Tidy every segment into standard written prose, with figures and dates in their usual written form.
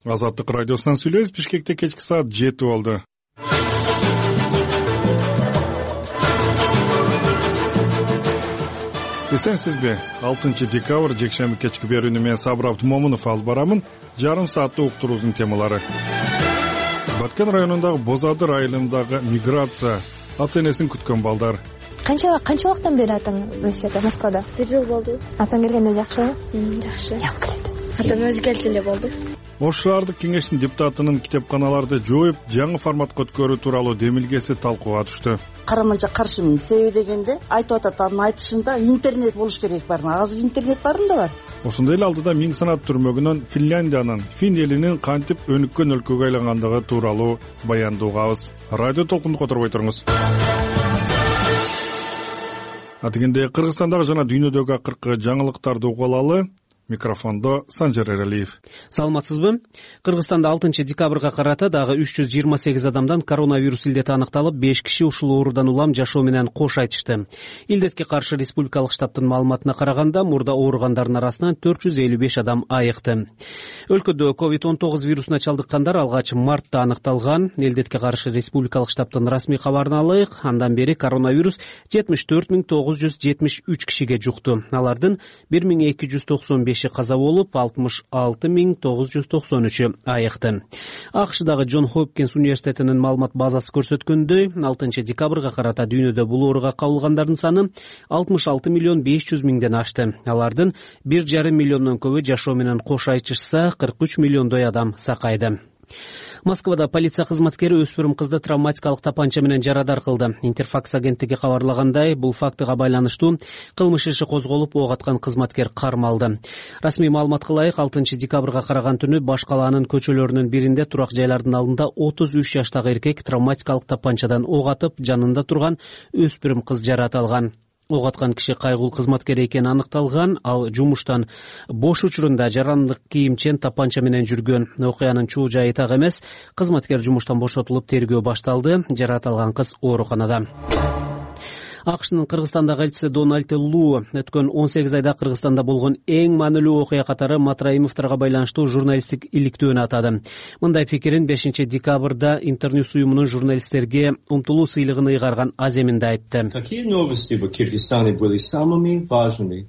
Азаттык радиосунан сүйлөйбүз. Бишкекте кечки саат 7 болду. Эсенсизби? 6 декабрь жекшемби кечки берүүнү мен Сабыр Абдумомунов алып барамын. Жарым сааттык уктуруубуздун темалары. Баткен районундагы Боз Адыр айылындагы миграция, ата-энесин күткөн балдар. Канча убакыттан бери атаң Россияда, Москвада? 1 жыл болду. Атаң келгенде жакшыбы? Жакшы. Ям келет. Атам өзү келсе эле болду. Ош шаардык кеңештин депутатынын китепканаларды жооп, жаңы форматка өткөрүү тууралуу демилгеси талкууга түштү. Караманча каршымын. Себеби дегенде айтып атат, анын айтышында интернет болуш керек бар. Азыр интернет барында бар. Ошондой эле алдыда миң санат түрмөгүнөн Финляндиянын, Фин элинин кантип өнүккөн өлкөгө айлангандыгы тууралуу баянды угабыз. Радио толкунду которбой туруңуз. Атегенде Кыргызстандагы жана дүйнөдөгү акыркы жаңылыктарды угуп алалы. Микрофондо Санжар Эралиев. Саламатсызбы? Кыргызстанда 6 декабрга карата дагы 328 адамдан коронавирус илдети аныкталып, 5 киши ушул оорудан улам жашоо менен кош айтышты. Илдетке каршы республикалык штабтын маалыматына караганда, мурда ооругандардын арасынан 455 адам айыкты. Өлкөдө COVID-19 вирусуна чалдыккандар алгач мартта аныкталган. Илдетке каршы республикалык штабтын расмий кабарын алайык. Андан бери коронавирус 74973 кишиге жукту. Алардын 1295 каза болуп, 66993 айыкты. АКШдагы Джон Хопкинс университетинин маалымат базасы көрсөткөндөй, 6 декабрга карата дүйнөдө бул ооруга кабылгандардын саны 66,500,000ден ашты. Алардын 1,5 миллиондон көбү жашоо менен кош айтышса, 43 миллиондой адам сакайды. Москвада полиция кызматкери өспүрүм кызды травматикалык тапанча менен жарадар кылды. Интерфакс агенттиги кабарлагандай, бул фактыга байланыштуу кылмыш иши козголуп, ок аткан кызматкер кармалды. Расмий маалыматка ылайык, 6 декабрга караган түнү Баш калаанын көчөлөрүнүн биринде турак жайлардын алдында 33 жаштагы эркек травматикалык тапанчадан ок атып, жанында турган өспүрүм кыз жарат алган. Ок аткан киши кайгул кызматкер экени аныкталган, ал жумуштан бош учурунда жарандык кийимчен тапанча менен жүргөн. Окуянын чуу жайы так эмес. Кызматкер жумуштан бошотулуп, тергөө башталды. Жарат алган кыз ооруканада. АКШнын Кыргызстандагы элчиси Дональд Лу өткөн 18 айда Кыргызстанда болгон эң маанилүү окуя катары Матраимовторго байланыштуу журналисттик иликтөөнү атады. Мындай пикирин 5 декабрда Интерньюс уюмунун журналисттерге умтулуу сыйлыгын ыйгарган аземинде айтты. Такие новости в Кыргызстане были самыми важными.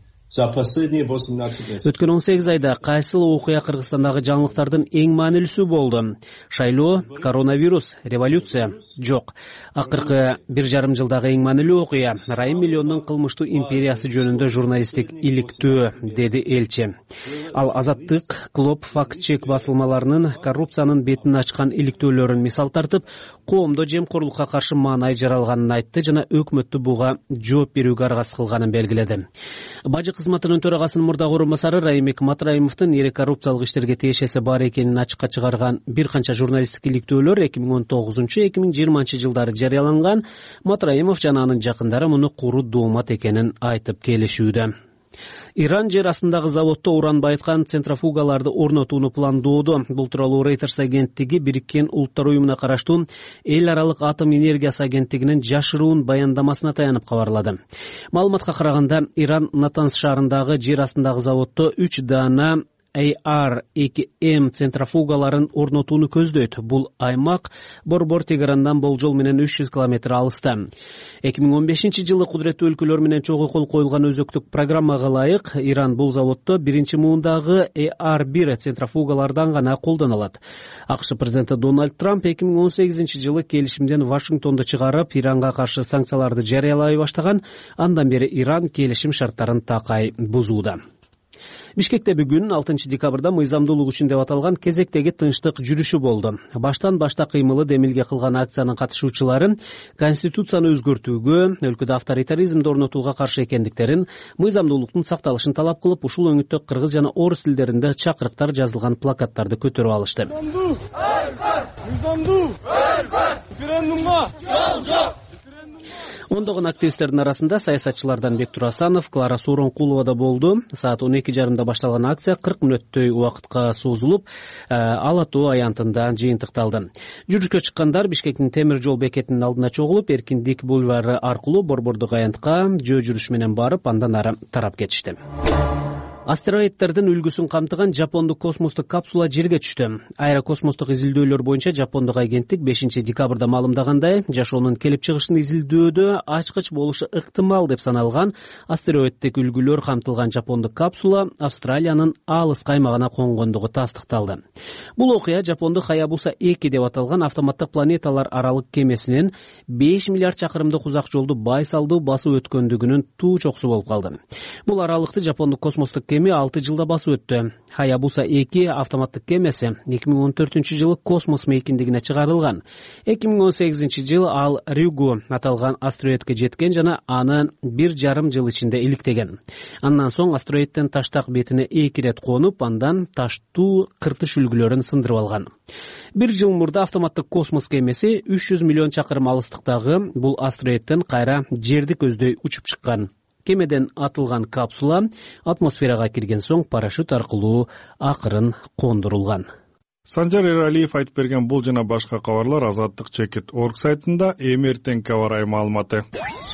Өткөн 18 айда кайсыл окуя Кыргызстандагы жаңылыктардын эң маанилүүсү болду? Шайлоо, коронавирус, революция? Жок. Акыркы 1,5 жылдагы эң маанилүү окуя Райым миллиондун кылмыштуу империясы жөнүндө журналисттик иликтөө, деди элчи. Ал Азаттык, Клоп, Факт-чек басылмаларынын коррупциянын бетин ачкан иликтөөлөрүн мисал тартып, коомдо жемкорлукка каршы маанай жаралганын айтты жана өкмөттү буга жооп берүүгө аргасыз кылганын белгиледи. Бажы кызматынын төрагасынын мурдагы орун басары Райымбек Матраимовдун ири коррупциялык иштерге тиешеси бар экенин ачыкка чыгарган бир канча журналисттик иликтөөлөр 2019-2020 жылдары жарыяланган. Матраимов жана анын жакындары муну куру доомат экенин айтып келишүүдө. Иран жер астындагы заводдо уран байыткан центрофугаларды орнотууну пландоодо. Бул тууралуу Reuters агенттиги Бириккен Улуттар уюмуна караштуу эл аралык атом энергиясы агенттигинин жашыруун баяндамасына таянып кабарлады. Маалыматка караганда, Иран Натанс шаарындагы жер астындагы заводдо 3 дана AR-2M центрофугаларын орнотууну көздөйт. Бул аймак Борбор Тегерандан болжол менен 300 км алыста. 2015 жылы кудуреттүү өлкөлөр менен чогуу кол коюлган өзөктүк программага ылайык, Иран бул заводдо биринчи муундагы AR-1 центрофугалардан гана колдонулат. АКШ президенти Дональд Трамп 2018 жылы келишимден Вашингтонду чыгарып, Иранга каршы санкцияларды жарыялай баштаган. Андан бери Иран келишим шарттарын такай бузууда. Бишкекте бүгүн 6 декабрда мыйзамдуулук үчүн деп аталган кезектеги тынчтык жүрүшү болду. Баштан башта кыймылы демилге кылган акциянын катышуучулары конституцияны өзгөртүүгө, өлкөдө авторитаризмди орнотууга каршы экендиктерин, мыйзамдуулуктун сакталышын талап кылып, ушул өңүттө кыргыз жана орус тилдеринде чакырыктар жазылган плакаттарды көтөрүп алышты. Ондогон активисттердин арасында саясатчылардан Бектур Асанов, Клара Сооронкулова да болду. Саат 12:30 башталган акция 40 мүнөттөй убакытка созулуп, Ала Тоо аянтында жыйынтыкталды. Жүрүшкө чыккандар Бишкектин темир жол бекетинин алдына чогулуп, Эркиндик бульвары аркылуу Борбордук аянтка жөө жүрүш менен барып, андан ары тарап кетишти. Астероидтердин үлгүсүн камтыган жапондук космостук капсула жерге түштү. Аэрокосмостук изилдөөлөр боюнча жапондук агенттик 5-декабрда маалымдагандай, жашоонун келип чыгышын изилдөөдө ачкыч болушу ыктымал деп саналган астероидтик үлгүлөр камтылган жапондук капсула Австралиянын алыс каймагына конгондугу тастыкталды. Бул окуя жапондук Hayabusa-2 деп аталган автоматтык планеталар аралык кемесинин 5 миллиард чакырымдык узак жолду байсалдуу басып өткөндүгүнүн туу чокусу болуп калды. Бул аралыкты жапондук космостук кеме 6 жылда басып өттү. Hayabusa-2 автоматтык кемеси 2014-жылы космос мейкиндигине чыгарылган. 2018-жылы ал Ryugu аталган астероидке жеткен жана аны 1,5 жыл ичинде иликтеген. Андан соң астероиддин таштак бетине 2 ирет конуп, андан таштуу кыртыш үлгүлөрүн сындырып алган. 1 жыл мурда автоматтык космос кемеси 300 миллион чакырым алыстыктагы бул астероидден кайра жерди көздөй учуп чыккан. Кемеден атылган капсула атмосферага кирген соң парашют аркылуу акырын кондурулган. Санжар Эралиев айтып берген бул жана башка кабарлар Азаттык.org сайтында эртең кабар маалыматы.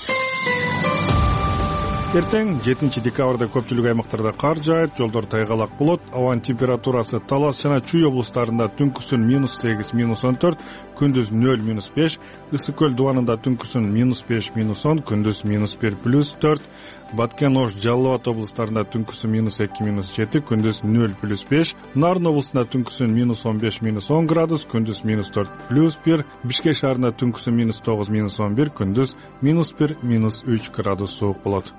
Эртең 7 декабрда көпчүлүк аймактарда кар жаайт, жолдор тайгалак болот, абанын температурасы Талас жана Чүй облустарында түнкүсүн -8, -14, күндүз 0, -5, Ысык көл дубанында түнкүсүн -5, -10, күндүз -1, +4, Баткен, Ош, Жалал Абад облустарында түнкүсүн -2, -7, күндүз 0, +5, Нарын облусунда түнкүсүн -15, -10 градус, күндүз -4, +1, Бишкек шаарында түнкүсүн -9, -11, күндүз -1, -3 градус суук болот.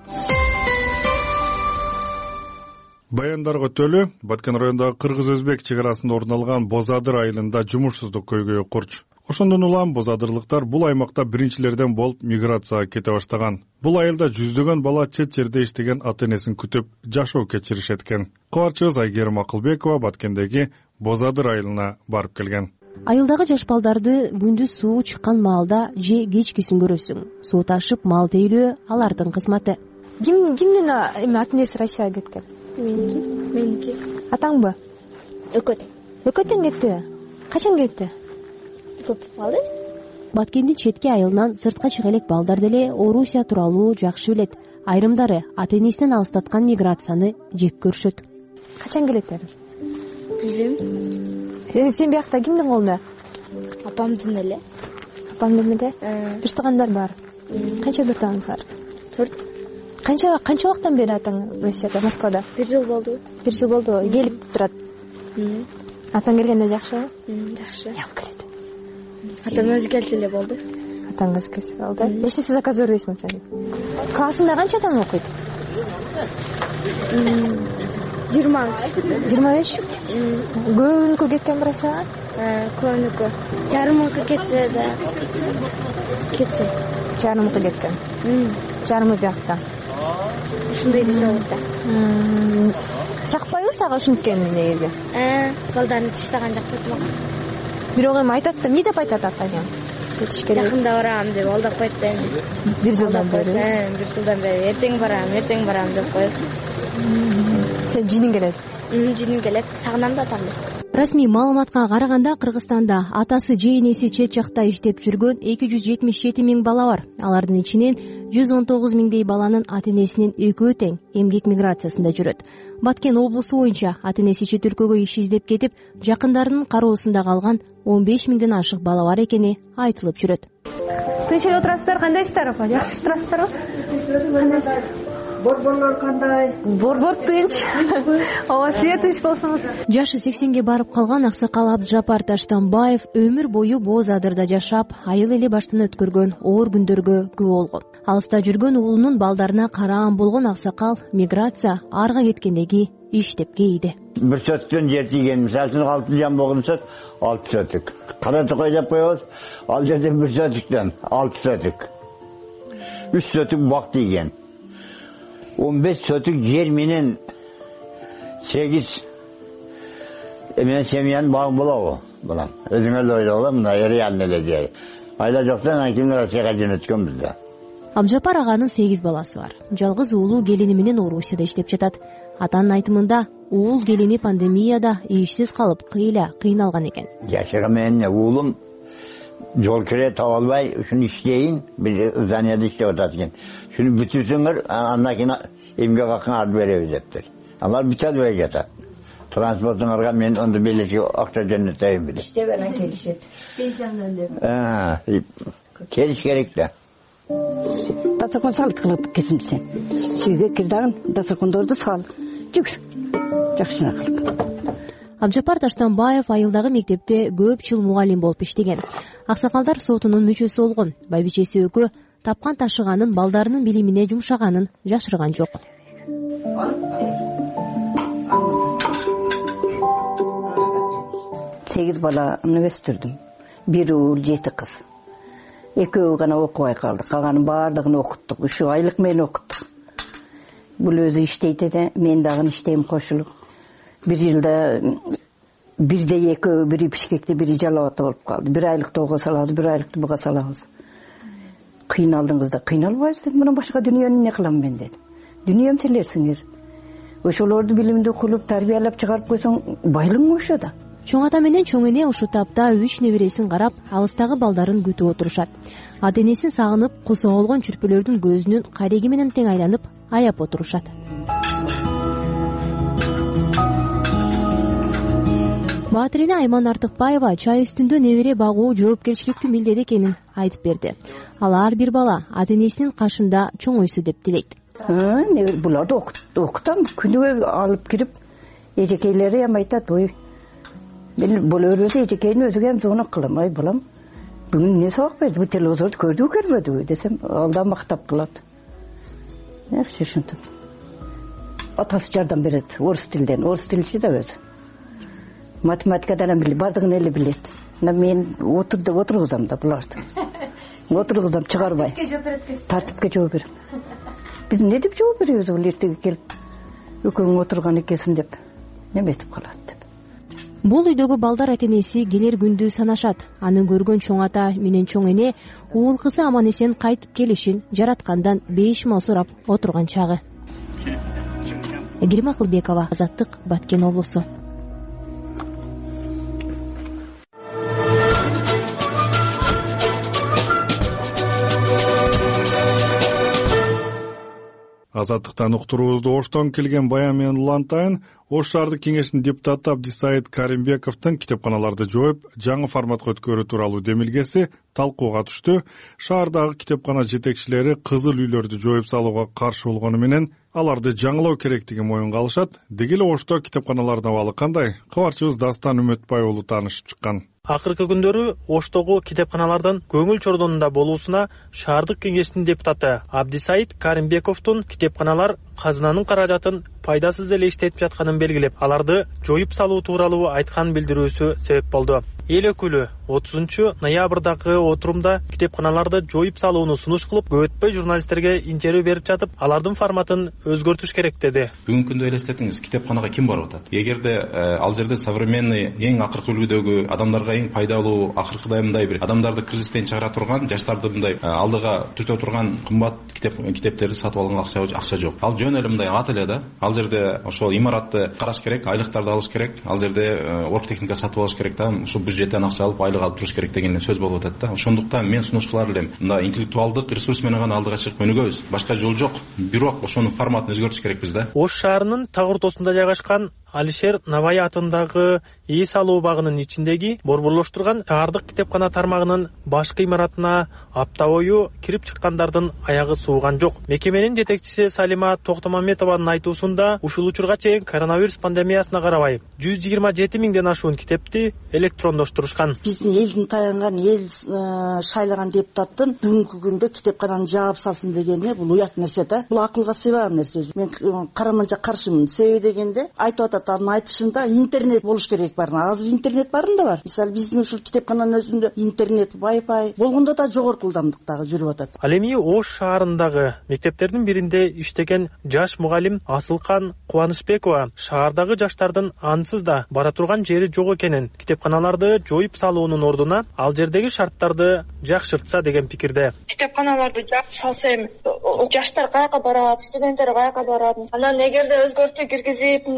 Баяндарга төлө Баткен районундагы кыргыз-өзбек чек арасында орун алган Бозадыр айылында жумушсуздук көйгөйү курч. Ошондон улам бозадырлыктар бул аймакта биринчилерден болуп миграцияга кете баштаган. Бул айылда жүздөгөн бала чет жерде иштеген ата-энесин күтүп жашоо кечиришет экен. Кабарчыбыз Айгерим Акылбекова Баткендеги Бозадыр айылына барып келген. Айылдагы жаш балдарды күндүз суу чыккан маалда же кечкисин көрөсүң. Суу ташып мал тейлөө алардын кызматы. Кимдин ата-энеси Россияга кеткен? Меники. Атаңбы? Экөөтөн кетти. Качан кетти? Көп балды. Баткендин четки айылынан сыртка чыга элек балдар деле Орусия тууралуу жакшы билет. Айрымдары ата-энесинен алыстаткан миграцияны жек көрүшөт. Качан келеттер? Билбейм. Сен биякта кимдин колунда? Апамдын эле. Апамдын эле? Бир туугандар бар. Канча бир тууганыңыз бар? 4. Канча убакыттан бери атаң Россияда, Москвада? 1 жыл болду. 1 жыл болду. Келип турат. Атаң келгенде жакшыбы? Жакшы. Жак келет. Атам өзү келсе эле болду. Атаң өзү келсе болду. Эч нерсе заказ бербейсиң сен? Классында канча адам окуйт? 25. Көбүнүкү кеткен Россияга? Көбүнүкү. Жарымыкы кетсе да. Жарымыкы кеткен. Жарымы биякта. Ушундай десе болот да. Жакпайбы сага ушинткен негизи? Балдарын таштаган жакпайт мага. Бирок эми айтат да, эмне деп айтат атаң? Кетиш керек. Жакында барам деп алдап коет да. 1 жылдан бери. 1 жылдан бери эртең барам деп коет. Сен жиниң келет. Жиним келет. Сагынам да атамды. Расмий маалыматка караганда Кыргызстанда атасы же энеси чет жакта иштеп жүргөн 277 миң бала бар. Алардын ичинен 119 миңдей баланын ата-энесинин экөө тең эмгек миграциясында жүрөт. Баткен облусу боюнча ата-энеси чет өлкөгө иш издеп кетип, жакындарынын кароосунда калган 15 миңден ашык бала бар экени айтылып жүрөт. Тынчтай отурасыздар, кандайсыздар апа? Жакшы турасыздарбы? Борборлор кандай? Борбор тынч. Ооба, сиз тынч болсоңуз. Жашы 80ге барып калган аксакал Абджапар Таштанбаев өмүр бою Бозадырда жашап, айыл эли баштан өткөргөн оор күндөргө күбө болгон. Алыста жүргөн уулунун балдарына караан болгон аксакал миграция арга кеткендеги иштеп кейди. Bir sötükten yer tiygen, misalsın 6 jam boğun söt, 6 sötük. Kara tıkay dep koyuyoruz, al жерден bir sötükten 6 sötük. 3 sötük bak tiygen. 15 sötük yer minin 8 men semiyen bağ bula o. Bulan. Özüne öyle oğlum da yeri yanına diye. Ayla joktan hakimler Россияга жөнөткөн bizde. Абджапар аганын 8 баласы бар. Жалгыз уулу келини менен Орусияда иштеп жатат. Атанын айтымында, уул келини пандемияда ишсиз калып, кыйналган экен. Жашырым менен уулум жол кире таба албай, ушуну иштейин, бир зданияда иштеп атат экен. Шуну бүтүрсөңөр, андан кийин эмгек акын алып беребиз дептир. Алар бүтөбөй жатат. Транспортыңарга мен онда белешке акча жөнөтөйүн биде. Иштебелен келишет. Пенсиядан деп. Келиш керек да. Дастархан салып кылып кесимсен. Үйгө кир дагы дастархандарды сал. Жүгүр. Жакшына кылып. Абжапар Таштанбаев айылдагы мектепте көп жыл мугалим болуп иштеген. Аксакалдар сотунун мүчөсү болгон. Байбичеси экөө тапкан ташыганын балдарынын билимине жумшаганын жашырган жок. 8 баланы өстүрдүм. 1 уул 7 кыз. Экөө гана окубай калды. Калганын баардыгын окуттук. 3 айлык менен окуттук. Бул өзү иштейт эди, мен дагы иштейм кошулуп. 1 жылда бирде экөө, бири Бишкекте, бири Жалал Абадта болуп калды. 1 айлыкты ого салабыз, 1 айлыкты буга салабыз. Кыйналдыңызда, кыйналбайбыз дедим. Мына башка дүйнөнү эмне кылам мен дедим. Дүйнөм силерсиңер. Ошолорду билимди кылып, тарбиялап чыгарып койсоң, байлыгың ошо да. Чоң ата менен чоң эне ушу тапта 3 небересин карап, алыстагы балдарын күтүп отурушат. Ата энесин сагынып, кусо болгон чүрпөлөрдүн көзүнүн кареги менен тең айланып, аяп отурушат. Баатирине Айман Артыкбаева чай үстүндө небере багуу жоопкерчиликтүү милдет экенин айтып берди. Ал ар бир бала ата энесинин кашында чоңойсу деп тилейт. Буларды окутам, күнүгө алып кирип, эжекейлери эми айтат, ой, мен болобойбуз эжекейдин өзүгө эми зона кылам, ай балам. Бүгүн эмне сабак берди? Бу телевизорду көрдүбү, көрбөдүбү десем, алда мактап кылат. Жакшы ушинтип. Атасы жардам берет, орус тилден, орус тилчи да өзү. Математикадан билет, бардыгын эле билет. Мен отургузам да буларды. Отургузам чыгарбай. Тартипке жооп берем. Биз эмне деп жооп беребиз бул эртеге келип? Экөөң отурган экенсиң деп. Неме этип калат деп. Бул үйдөгү балдар ата энеси келер күндү санашат. Аны көргөн чоң ата менен чоң эне уул кызы аман эсен кайтып келишин жараткандан бейишмал сурап отурган чагы. Эгерим Акылбекова, Азаттык, Баткен облусу. Азаттыктан уктуруубузду Оштон келген Баян менен улантайын. Ош шаардык кеңешинин депутаты Абдисайыт Каримбековдун китепканаларды жооп, жаңы форматка өткөрүү тууралуу демилгеси талкууга түштү. Шаардагы китепкана жетекчилери кызыл үйлөрдү жооп салууга каршы болгону менен аларды жаңылоо керектигин моюнга алышат. Деги эле Ошто китепканалардын абалы кандай? Кабарчыбыз Дастан Үмөтбай уулу таанышып чыккан. Акыркы күндөрү Оштогу китепканалардын көңүл чордонунда болуусуна шаардык кеңештин депутаты Абдисайыт Каримбековдун китепканалар казынанын каражатын пайдасыз эле иштетип жатканын белгилеп, аларды жоюп салуу тууралуу айткан билдирүүсү себеп болду. Эл өкүлү 30-ноябрдагы отурумда китепканаларды жоюп салууну сунуш кылып, көп өтпөй журналисттерге интервью берип жатып, алардын форматын өзгөртүш керек деди. Бүгүнкү күндө элестетиңиз, китепканага ким барып атат? Эгерде ал жерде современный, эң акыркы үлгүдөгү адамдарга эң пайдалуу, акыркыдай мындай бир адамдарды кризистен чыгара турган, жаштарды мындай алдыга түртө турган кымбат китептерди сатып алганга акча жок. Ал жөн эле мындай ат эле да. Ал жерде ошол имаратты караш керек, айлыктарды алыш керек, ал жерде оргтехника сатып алыш керек да, ушу бюджеттен акча алып айлык алып туруш керек деген сөз болуп атат да. Ошондуктан мен сунуш кылар элем. Мындай интеллектуалдык ресурс менен гана алдыга чыгып өнүгөбүз. Башка жол жок. Бирок ошонун форматын өзгөртүш керекпиз да. Ош шаарынын таг ортосунда жайгашкан Алишер Навай атындагы ИИС алуу багынын ичиндеги борборлоштурган шаардык китепкана тармагынын башкы имаратына апта бою кирип чыккандардын аягы сууган жок. Мекеменин жетекчиси Салима Токтомаметованын айтуусунда ушул учурга чейин коронавирус пандемиясына карабай 127 миңден ашуун китепти электрондоштурушкан. Биздин элдин таянган, эл шайлаган депутаттын бүгүнкү күндө китепкананы жаап салсын дегени бул уят нерсе да. Бул акылга сыйбаган нерсе. Мен караманча каршымын. Себеби дегенде айтып анын айтышында интернет болуш керек бар. Азыр интернет барында бар. Мисалы биздин ушул китепкананын өзүндө интернет, Wi-Fi болгондо да жогорку ылдамдыктагы жүрүп атат. Ал эми Ош шаарындагы мектептердин биринде иштеген жаш мугалим Асылкан Кубанычбекова шаардагы жаштардын ансыз да бара турган жери жок экенин, китепканаларды жоюп салуунун ордуна ал жердеги шарттарды жакшыртса деген пикирде. Китепканаларды жаап салса эми жаштар каяка барат, студенттер каяка барат? Анан эгерде өзгөртүү киргизип, мындай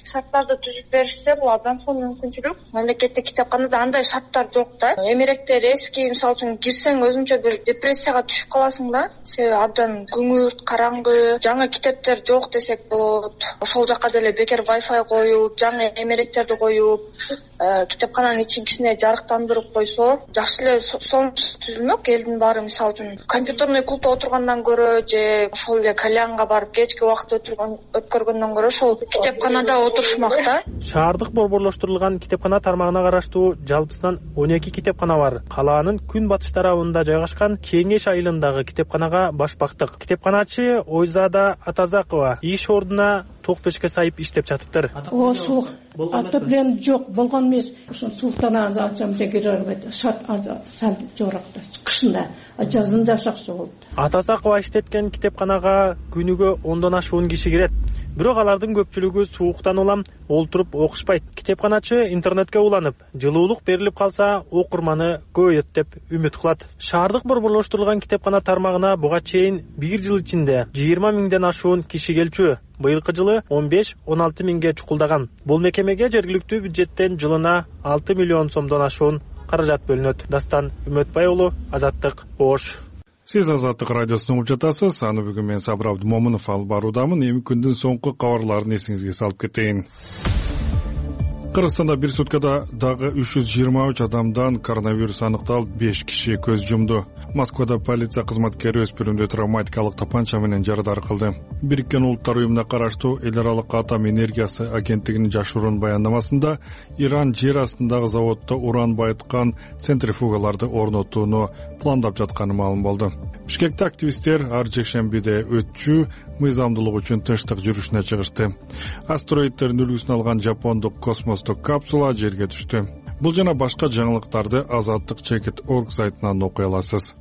шарттарды түзүп беришсе, бул абдан сонун мүмкүнчүлүк. Мамлекеттик китепканада андай шарттар жок да. Эмеректер эски, мисалы үчүн кирсең өзүнчө бир депрессияга түшүп каласың да. Себеби абдан күңүрт, караңгы, жаңы китептер жок десек болот. Ошол жака деле бекер Wi-Fi коюп, жаңы эмеректерди коюп, китепкананын ичинкисине жарыктандырып койсо, жакшы эле сонуч түзүлмөк. Элдин баары мисалы үчүн компьютерный клубда отургандан көрө же ошол эле кальянга барып кечки убакыт өткөргөндөн көрө ошол китепканада отурушмак да. Шаардык борборлоштурулган китепкана тармагына караштуу жалпысынан 12 китепкана бар. Калаанын күн батыш тарабында жайгашкан Кеңеш айылындагы китепканага башпактык китепканачы Ойзада Атазакова иш ордуна ток-печке сайып иштеп жатыптыр. Суук атыплен жок болгон эмес. Ошо сууктан ачам жегеребет. Шарт сал жорокта кышында, жазында жакшы болду. Атазакова иштеткен китепканага күнүгө 10дон ашуун киши кирет. Бирок алардын көпчүлүгү сууктан улам олтуруп окушпайт. Китепканачы интернетке уланып, жылуулук берилип калса, окурманы көбөйөт деп үмүт кылат. Шаардык борборлоштурулган китепкана тармагына буга чейин 1 жыл ичинде 20 миңден ашуун киши келчү. Быйылкы жылы 15-16 миңге чукулдаган. Бул мекемеге жергиликтүү бюджеттен жылына 6 миллион сомдон ашуун каражат бөлүнөт. Дастан Үмөтбай уулу, Азаттык, Ош. Сиз Азаттык радиосун угуп жатасыз. Аны бүгүн мен Сабыр Абдымомунов алып баруудамын. Эми күндүн соңку кабарларын эсиңизге салып кетейин. Кыргызстанда бир суткада дагы 323 адамдан коронавирус аныкталып, 5 киши көз жумду. Москвада полиция кызматкери өспүрүмдү травматикалык тапанча менен жарадар кылды. Бириккен Улуттар уюмуна караштуу Эл аралык атом энергиясы агенттигинин жашыруун баяндамасында Иран жер астындагы заводдо уран байыткан центрифугаларды орнотууну пландап жатканы маалым болду. Бишкекте активисттер ар жекшембиде өтчү мыйзамдуулук үчүн тынчтык жүрүшүнө чыгышты. Астероидтердин үлгүсүн алган жапондук космостук капсула жерге түштү. Бул жана башка жаңылыктарды Азаттык.org сайтынан окуй аласыз.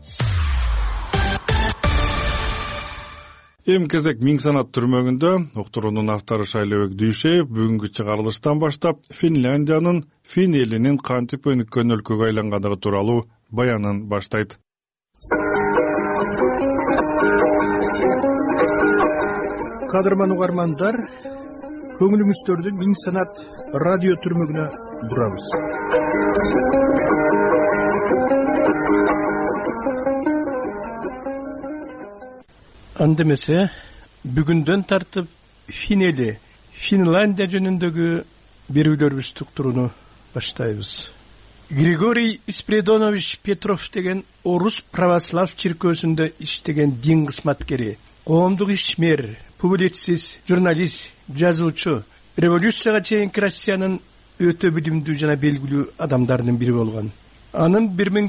Эми кезек Миң санат түрмөгүндө уктуруунун автору Шайлообек Дүйшеев бүгүнкү чыгарылыштан баштап Финляндиянын Фин элинин кантип өнүккөн өлкөгө айлангандыгы тууралуу баянын баштайт. Кадырман угармандар, көңүлүңүздөрдү Миң санат радио түрмөгүнө бурабыз. Андемесе, бүгүндөн тартып Фин эли, Финляндия жөнүндөгү берүүлөрүбүздү уктурууну баштайбыз. Григорий Спиридонович Петров деген орус православ чиркөөсүндө иштеген дин кызматкери, коомдук ишмер, публицист, журналист, жазуучу, революцияга чейинки Россиянын өтө билимдүү жана белгилүү адамдарынын бири болгон. Анын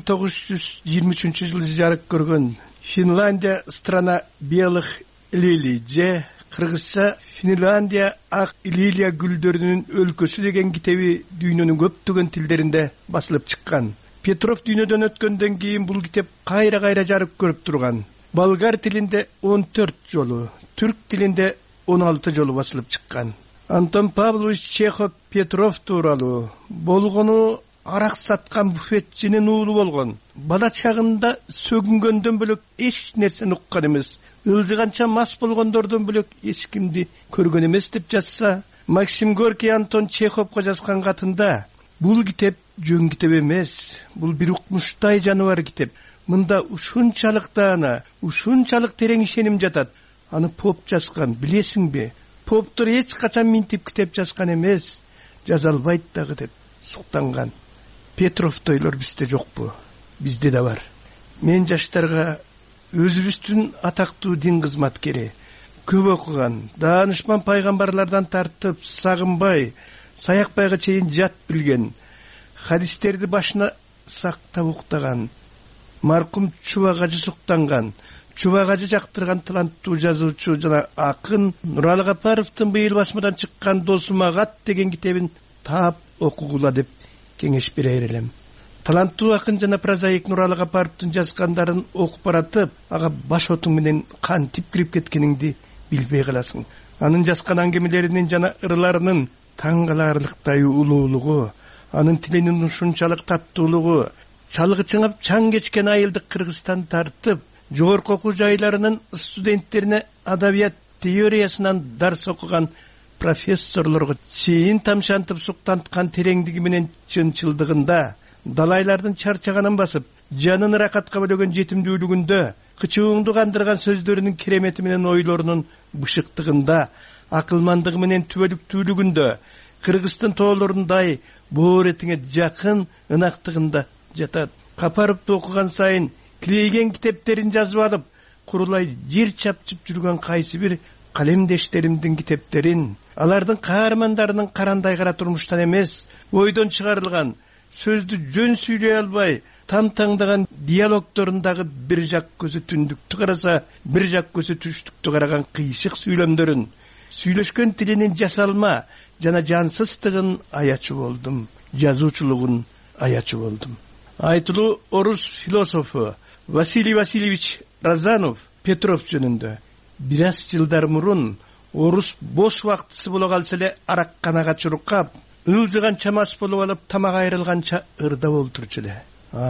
1923 жылы жарык көргөн Финляндия страна белых лилий же кыргызча Финляндия ак лилия гүлдөрүнүн өлкөсү деген китеби дүйнөнүн көптөгөн тилдеринде басылып чыккан. Петров дүйнөдөн өткөндөн кийин бул китеп кайра жарык көрүп турган. Болгар тилинде 14 жолу, түрк тилинде 16 жолу басылып чыккан. Антон Павлович Чехов Петров тууралуу болгону арак саткан буфетчинин уулу болгон. Бала чагында сөгүнгөндөн бөлөк эч нерсени уккан эмес. Ылжыганча мас болгондордон бөлөк эч кимди көргөн эмес деп жазса, Максим Горький Антон Чеховго жазган катында бул китеп жөн китеп эмес, бул бир укмуштай жаныбар китеп. Мында ушунчалык даана, ушунчалык терең ишеним жатат. Аны поп жазган, билесиңби? Поптор эч качан минтип китеп жазган эмес, жаза албайт дагы деп суктанган. Петровдойлор бизде жокпу? Бизде да бар. Мен жаштарга өзүбүздүн атактуу дин кызматкери, көп окуган, даанышман пайгамбарлардан тартып Сагынбай, Саякбайга чейин жат билген, хадистерди башына сактап уктаган, маркум Чубагажы суктанган, Чубагажы жактырган таланттуу жазуучу жана акын Нуралы Капаровдун быйыл басмадан чыккан Досума кат деген китебин таап окугула деп кеңеш берер элем. Таланттуу акын жана прозаик Нуралы Капаровдун жазгандарын окуп баратып, ага баш отуң менен кантип кирип кеткениңди билбей каласың. Анын жазган аңгемелеринин жана ырларынын таң каларлыктай улуулугу, анын тилинин ушунчалык таттуулугу, чалгы чыңап чаң кечкен айылдык Кыргызстан тартып, жогорку окуу жайларынын студенттерине адабият теориясынан дарс окуган профессорлорго чейин тамшантып суктанткан тереңдиги менен чынчылдыгында, далайлардын чарчаганын басып, жанын ыракатка бөлөгөн жетимдүүлүгүндө, кычууңду кандырган сөздөрүнүн керемети менен ойлорунун бышыктыгында, акылмандыгы менен түбөлүктүүлүгүндө, Кыргыздын тоолорундай бооретиңе жакын ынактыгында жатат. Капаровду окуган сайын килейген китептерин жазып алып, курулай жер чапчып жүргөн кайсы бир калемдештеримдин китептерин, алардын каармандарынын карандай кара турмуштан эмес, ойдон чыгарылган, сөздү жөн сүйлөй албай, тамтаңдаган диалогторундагы бир жак көзү түндүктү караса, бир жак көзү түштүктү караган кыйшык сүйлөмдөрүн, сүйлөшкөн тилинин жасалма жана жансыздыгын аячу болдум, жазуучулугун аячу болдум. Айтылуу орус философу Василий Васильевич Розанов Петров жөнүндө бир аз жылдар мурун орус бош убактысы боло калса эле аракканага чуркап, ылжыган чамас болуп алып, тамак айрылганча ырдап олтурчу эле.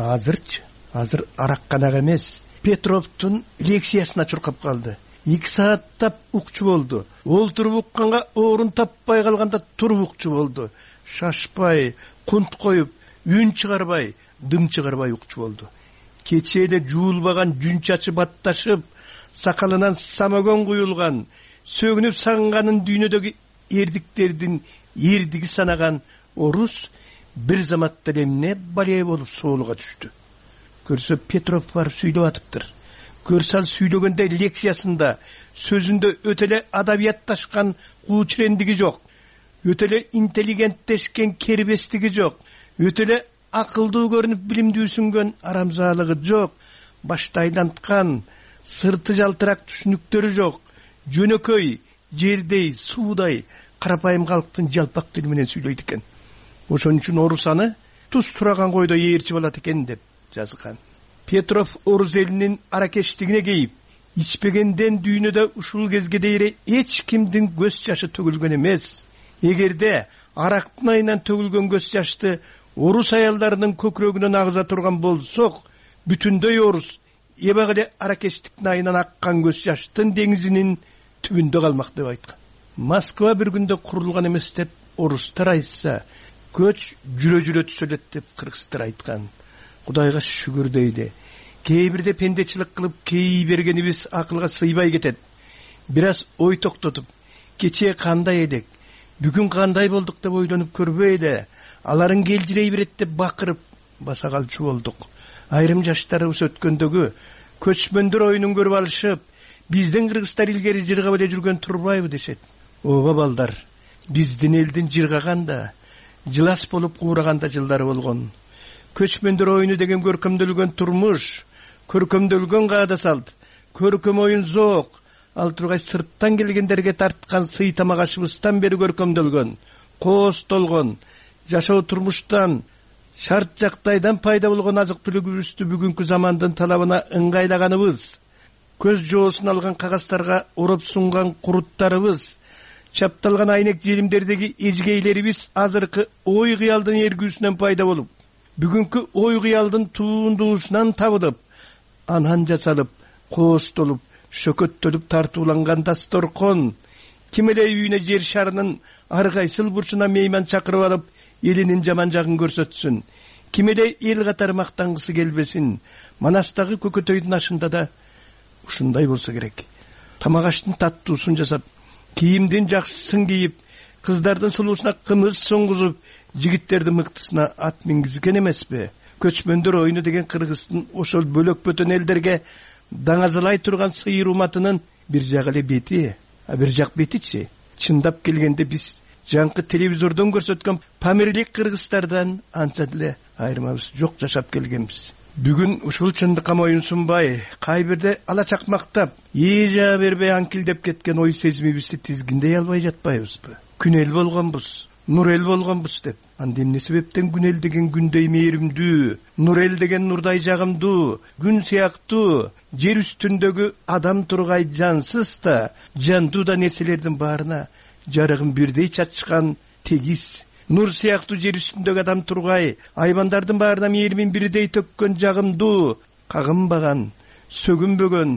Азыр аракканага эмес, Петровдун лекциясына чуркап калды. 2 сааттап укчу болду. Олтуруп укканга орун таппай калганда туруп укчу болду. Шашпай, кунт коюп, үн чыгарбай, дым чыгарбай укчу болду. Кече эле жуулбаган жүн чачы батташып, сакалынан самогон куюлган, сөгүнүп сагынганын дүйнөдөгү эрдиктердин эрдиги санаган орус бир заматта эмне бале болуп соолуга түштү. Көрсө Петров барып сүйлөп атыптыр. Көрсө ал сүйлөгөндө лекциясында, сөзүндө өтө эле адабиятташкан куучурендиги жок, өтө эле интеллигенттешкен кербестиги жок, өтө эле акылдуу көрүнүп билимдүүсүнгөн арамзаалыгы жок, башты айланткан, сырты жалтырак түшүнүктөрү жок, жөнөкөй, жердей, суудай, карапайым калктын жалпак тили менен сүйлөйт экен. Ошон үчүн орус аны туз тураган койдо ээрчип алат экен деп жазган. Петров орус элинин аракештигине кейип, ичпегенден дүйнөдө ушул кезге дейре эч кимдин көз жашы төгүлгөн эмес. Эгерде арактын айынан төгүлгөн көз жашты орус аялдарынын көкүрөгүнөн агыза турган болсок, бүтүндөй орус эбак эле аракештиктин айынан аккан көз жаштын деңизинин түбүндө калмак деп айткан. Москва бир күндө курулган эмес деп орустар айтса, көч жүрө түзөлөт деп кыргыздар айткан. Кудайга шүгүр дейли. Кээ бирде пендечилик кылып, кей бергенибиз акылга сыйбай кетет. Бир аз ой токтотуп, кечээ кандай элек, бүгүн кандай болдук деп ойлонуп көрбөйлө, аларын келжирей берет деп бакырып баса калчу болдук. Айрым жаштарыбыз өткөндөгү көчмөндөр оюнун көрүп алышып, биздин кыргыздар илгери жыргап эле жүргөн турбайбы дешет. Ооба балдар, биздин элдин жыргаганда, жылас болуп куураганда жылдары болгон. Көчмөндөр оюну деген көркөмдөлгөн турмуш, көркөмдөлгөн каада салт, көркөм оюн зоок, ал тургай сырттан келгендерге тарткан сый тамак ашыбыздан бери көркөмдөлгөн, коостолгон, жашоо турмуштан, шарт жактайдан пайда болгон азык түлүгүбүздү бүгүнкү замандын талабына ыңгайлаганыбыз, көз жоосун алган кагаздарга ороп сунган куруттарыбыз, чапталган айнек желимдердеги эжгейлерибиз азыркы ой кыялдын эргүүсүнөн пайда болуп, бүгүнкү ой кыялдын туундуусунан табылып, анан жасалып, коостолуп, шөкөттөлүп тартууланган дасторкон, ким эле үйүнө жер шарынын ар кайсыл бурчуна мейман чакырып алып, элинин жаман жагын көрсөтсүн, ким эле эл катары мактангысы келбесин. Манастагы көкөтөйдүн ашында да ушундай болсо керек. Тамак аштын таттуусун жасап, кийимдин жакшысын кийип, кыздардын сулуусуна кымыз соңгузуп, жигиттердин мыктысына ат мингизген эмеспи? Көчмөндөр оюну деген кыргыздын ошол бөлөк бөтөн элдерге даңазалай турган сыйыр уматынын бир жак эле бети, бир жак бетичи. Чындап келгенде биз жаңкы телевизордон көрсөткөн памирлик кыргыздардан анча деле айырмабыз жок жашап келгенбиз. Бүгүн ушул чындыкка моюнсунбай, кайбирде ала чакмактап, жаа бербей анкилдеп кеткен ой сезимибизди тизгиндей албай жатпайбызбы? Күн эл болгонбуз, нур эл болгонбуз деп. Анда эмне себептен күн эл деген күндөй мээримдүү, нур эл деген нурдай жагымдуу, күн сыяктуу, жер үстүндөгү адам тургай жансыз да, жандуу да нерселердин баарына жарыгын бирдей чачкан тегиз. Нур сыяктуу жер үстүндөгү адам тургай, айбандардын баарына мээримин бирдей төккөн жагымдуу, кагынбаган, сөгүнбөгөн,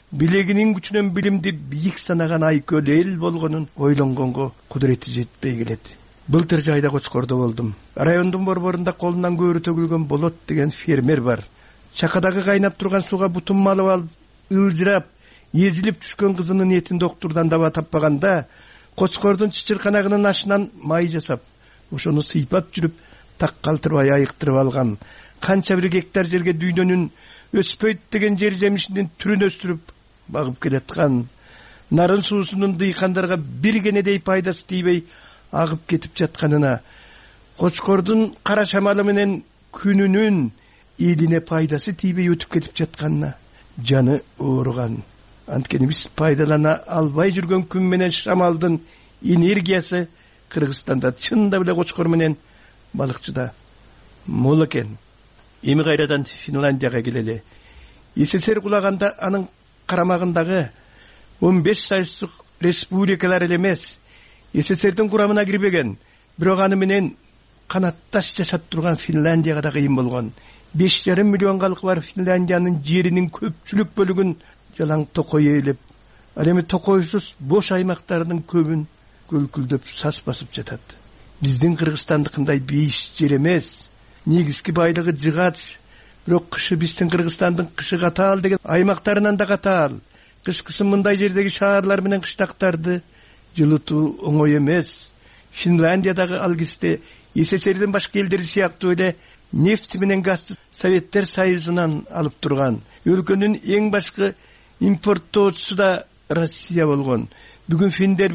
Билегинин күчүнөн билимди бийик санаган айкөл эл болгонун ойлонгонго кудурети жетпей келет. Былтыр жайда Кочкордо болдум. Райондун борборунда колунан көөрү төгүлгөн Болот деген фермер бар. Чакадагы кайнап турган суга бутун малып алып, ылжырап, езилип түшкөн кызынын этин доктурдан даба таппаганда, Кочкордун чычырканагынын ашынан май жасап, ошону сыйпап жүрүп, так калтырбай айыктырып алган. Канча бир гектар жерге дүйнөнүн өспөйт деген жер жемишинин түрүн өстүрүп багып келаткан. Нарын суусунун дыйкандарга бир кенедей пайдасы тийбей агып кетип жатканына, Кочкордун кара шамалы менен күнүнүн элине пайдасы тийбей өтүп кетип жатканына жаны ооруган. Анткени биз пайдалана албай жүргөн күн менен шамалдын энергиясы Кыргызстанда чында эле Кочкор менен балыкчыда мол экен. Эми кайрадан Финляндияга келели. СССР кулаганда анын карамагындагы 15% республикалар эле эмес, СССРдин курамына кирбеген, бирок аны менен канатташ жашап турган Финляндияга да кыйын болгон. 5,5 миллион калкы бар Финляндиянын жеринин көпчүлүк бөлүгүн жалаң токой ээлеп, ал эми токойсуз бош аймактардын көбүн көлкүлдөп сас басып жатат. Биздин Кыргызстандыкындай бейиш жер эмес. Негизги байлыгы жыгач, бирок кышы биздин Кыргызстандын кышы катаал деген аймактарынан да катаал. Кышкысы мындай жердеги шаарлар менен кыштактарды жылытуу оңой эмес. Финляндиядагы ал кезде СССРдин башка элдери сыяктуу эле нефть менен газды Советтер Союзунан алып турган. Өлкөнүн эң башкы импорттоочусу да Россия болгон. Бүгүн финдер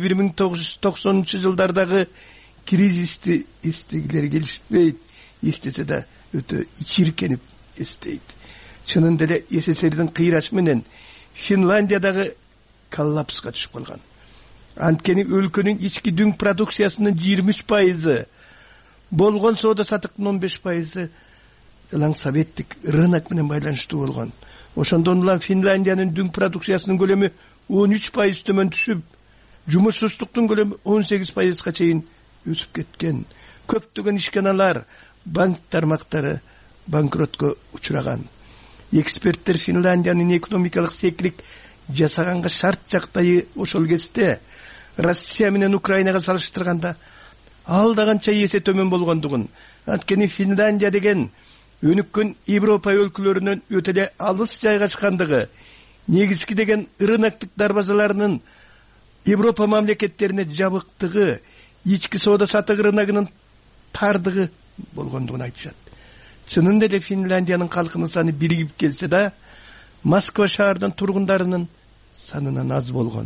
1990-жылдардагы кризисти эстегилери келишпейт. Эстесе да өтө ичиркенип эстейт. Чынында эле СССРдин кыйрашы менен Финляндиядагы коллапска түшүп калган. Анткени өлкөнүн ички дүң продукциясынын 23%, болгон соода сатыктын 15% жалаң советтик рынок менен байланыштуу болгон. Ошондон улам Финляндиянын дүң продукциясынын көлөмү 13% төмөн түшүп, жумушсуздуктун көлөмү 18%га чейин өсүп кеткен. Көптөгөн ишканалар, банк тармактары банкротко учураган. Эксперттер Финляндиянын экономикалык секирик жасаганга шарт жактайы ошол кезде Россия менен Украинага салыштырганда алдаганча эсе төмөн болгондугун, анткени Финляндия деген өнүккөн Европа өлкөлөрүнөн өтө эле алыс жайгашкандыгы, негизги деген рыноктук дарбазаларынын Европа мамлекеттерине жабыктыгы, ички соода сатык рыногунун тардыгы болгондугун айтышат. Чынында эле Финляндиянын калкынын саны биригип келсе да, Москва шаарынын тургундарынын санынан аз болгон.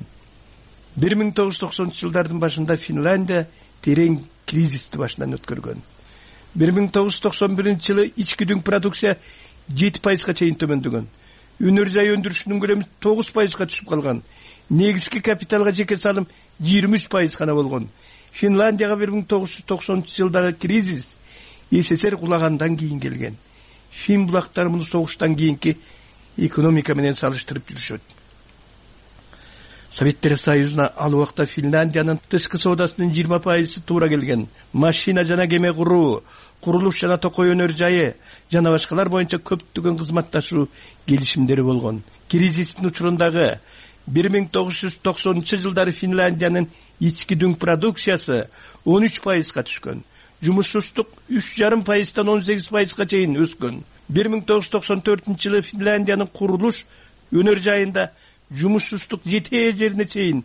1990-жылдардын башында Финляндия терең кризисти башынан өткөргөн. 1991-жылы ички дүң продукция 7%га чейин төмөндөгөн. Өнөр жай өндүрүшүнүн көлөмү 9%га түшүп калган. Негизги капиталга жеке салым 23% гана болгон. Финляндияга 1990-жылдагы кризис СССР кулагандан кийин келген. Фин булактары муну согуштан кийинки экономика менен салыштырып жүрүшөт. Советтер Союзуна ал убакта Финляндиянын тышкы соодасынын 20% туура келген. Машина жана кеме куруу, курулуш жана токой өнөр жайы жана башкалар боюнча көптөгөн кызматташуу келишимдери болгон. Кризистин учурундагы 1990-жылдары Финляндиянын ички дүң продукциясы 13%га түшкөн. Жумушсуздук 3,5%-дан 18%га чейин өскөн. 1994-жылы Финляндиянын курулуш өнөр жайында жумушсуздук жетээ жерине чейин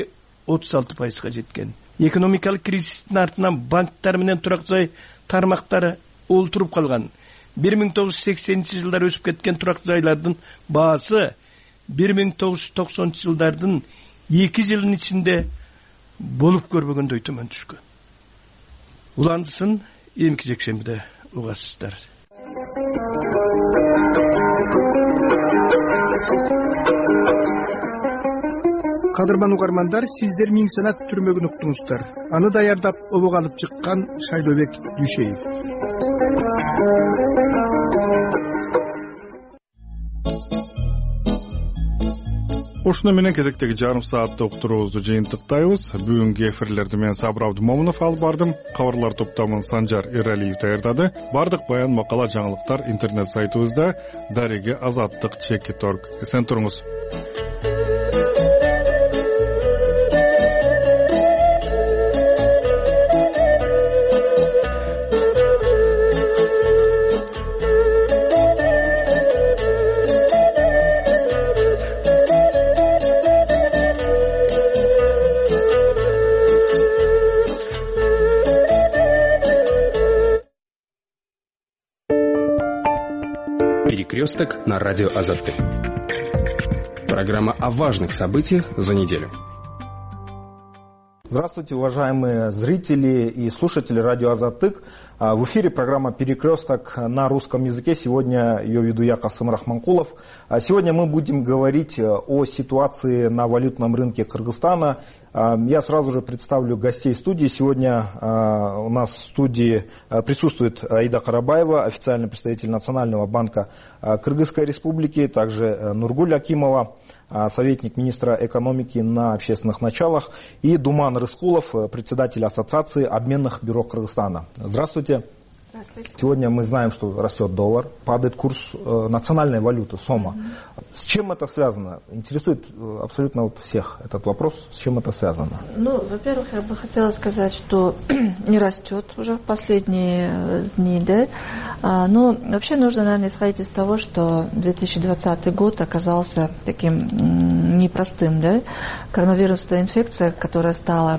36%га жеткен. Экономикалык кризистин артынан банктар менен турак жай тармактары олтуруп калган. 1980-жылдары өсүп кеткен турак жайлардын баасы 1990-жылдардын 2 жылдын ичинде болуп көрбөгөндөй төмөн түшкөн. Уландысын эмки жекшембиде угасыздар. Кадырман угармандар, сиздер Миң санат түрмөгүн уктуңуздар. Аны даярдап обого алып чыккан Шайлообек Дүйшеев. Ушуну менен кезектеги жарым сааттык уктуруубузду жыйынтыктайбыз. Бүгүнкү эфирлерди мен Сабыр Абдымомунов алып бардым. Кабарлар топтомун Санжар Эралиев даярдады. Бардык баян, макала, жаңылыктар интернет сайтыбызда daregeazаттык.org. Эсен туруңуз. Перекресток на радио Азаттык. Программа о важных событиях за неделю. Здравствуйте, уважаемые зрители и слушатели радио Азаттык. В эфире программа «Перекресток» на русском языке. Сегодня ее веду я, Касым Рахманкулов. Сегодня мы будем говорить о ситуации на валютном рынке Кыргызстана. Я сразу же представлю гостей студии. Сегодня у нас в студии присутствует Аида Карабаева, официальный представитель Национального банка Кыргызской Республики, также Нургуль Акимова, советник министра экономики на общественных началах, и Думан Рыскулов, председатель Ассоциации обменных бюро Кыргызстана. Здравствуйте. Здравствуйте. Сегодня мы знаем, что растет доллар, падает курс национальной валюты СОМа. С чем это связано? Интересует абсолютно вот всех этот вопрос. С чем это связано? Ну, во-первых, я бы хотела сказать, что не растет уже в последние дни, да. Но вообще нужно, наверное, исходить из того, что 2020 год оказался таким непростым, да. Коронавирусная инфекция, которая стала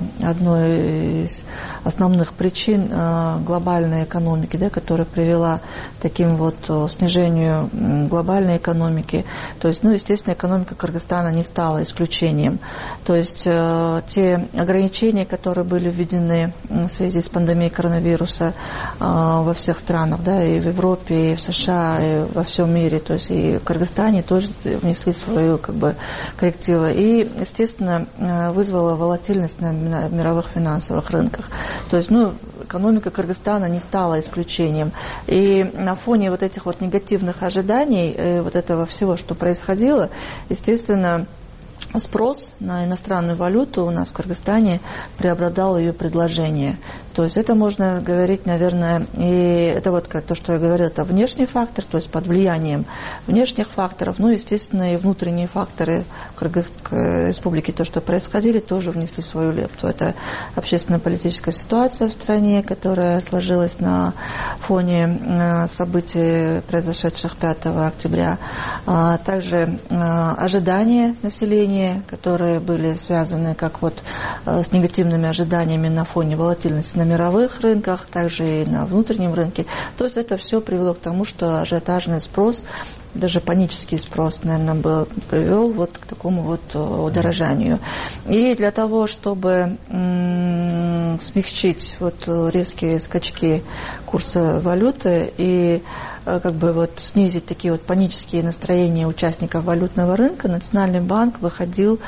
одной из основных причин глобальной экономики, да, которая привела к таким вот снижению глобальной экономики. То есть, естественно, экономика Кыргызстана не стала исключением. То есть те ограничения, которые были введены в связи с пандемией коронавируса во всех странах, да, и в Европе, и в США, и во всем мире, то есть и в Кыргызстане тоже внесли свою коррективы. И, естественно, вызвала волатильность на мировых финансовых рынках. То есть, экономика Кыргызстана не стала исключением. И на фоне вот этих вот негативных ожиданий, вот этого всего, что происходило, естественно, спрос на иностранную валюту у нас в Кыргызстане преобладал ее предложение. То есть это можно говорить, наверное, и это вот как то, что я говорила, это внешний фактор, то есть под влиянием внешних факторов, естественно, и внутренние факторы Кыргызской республики, то, что происходили, тоже внесли свою лепту. Это общественно-политическая ситуация в стране, которая сложилась на фоне событий, произошедших 5 октября, также ожидания населения, которые были связаны как вот с негативными ожиданиями на фоне волатильности на мировых рынках, также и на внутреннем рынке. То есть это все привело к тому, что ажиотажный спрос, даже панический спрос, наверное, привел вот к такому вот удорожанию. И для того, чтобы смягчить вот резкие скачки курса валюты и снизить такие вот панические настроения участников валютного рынка, Национальный банк выходил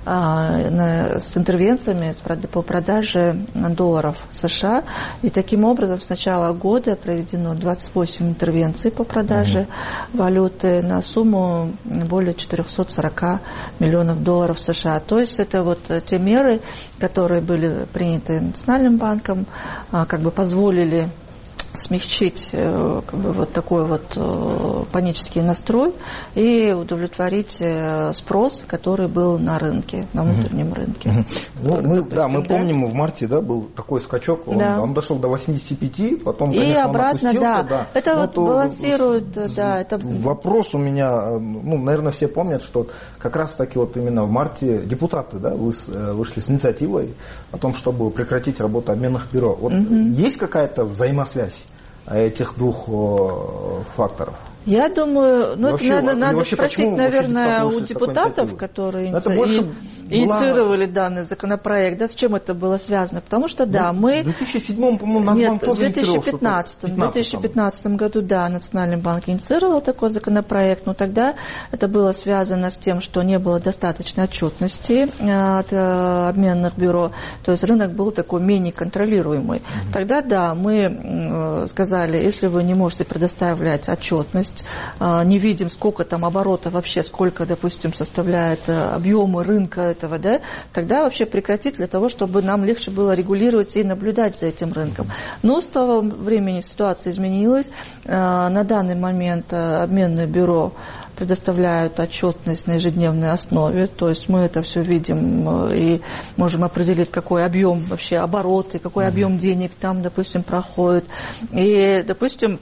с интервенциями по продаже долларов США. И таким образом с начала года проведено 28 интервенций по продаже валюты на сумму более 440 миллионов долларов США. То есть это вот те меры, которые были приняты Национальным банком, позволили смягчить вот такой вот панический настрой и удовлетворить спрос, который был на рынке, на внутреннем рынке. Мы помним, в марте был такой скачок, он дошел до 85, потом, и конечно, обратно, он опустился. Это вот балансирует, Вопрос у меня, наверное, все помнят, что как раз таки вот именно в марте депутаты вышли с инициативой о том, чтобы прекратить работу обменных бюро. Вот есть какая-то взаимосвязь этих двух факторов? Я думаю, надо спросить, наверное, у депутатов, которые инициировали данный законопроект, с чем это было связано. Потому что, мы... В 2007, по-моему, Нацбанк тоже инициировал что-то. В 2015 году, Национальный банк инициировал такой законопроект, но тогда это было связано с тем, что не было достаточной отчетности от обменных бюро, то есть рынок был такой менее контролируемый. Тогда, мы сказали, если вы не можете предоставлять отчетность есть не видим, сколько там оборота вообще, сколько, допустим, составляет объемы рынка этого, да, тогда вообще прекратить для того, чтобы нам легче было регулировать и наблюдать за этим рынком. Но с того времени ситуация изменилась. На данный момент обменное бюро предоставляют отчетность на ежедневной основе, то есть мы это все видим и можем определить, какой объем вообще обороты, какой объем денег там, допустим, проходит. И, допустим,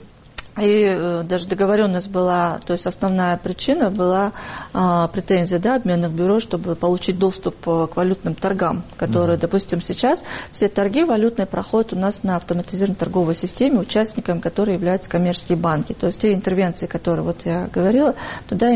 даже договоренность была, то есть основная причина была претензия, да, обменных бюро, чтобы получить доступ к валютным торгам, которые, допустим, сейчас все торги валютные проходят у нас на автоматизированной торговой системе, участниками которой являются коммерческие банки. То есть те интервенции, которые вот я говорила, туда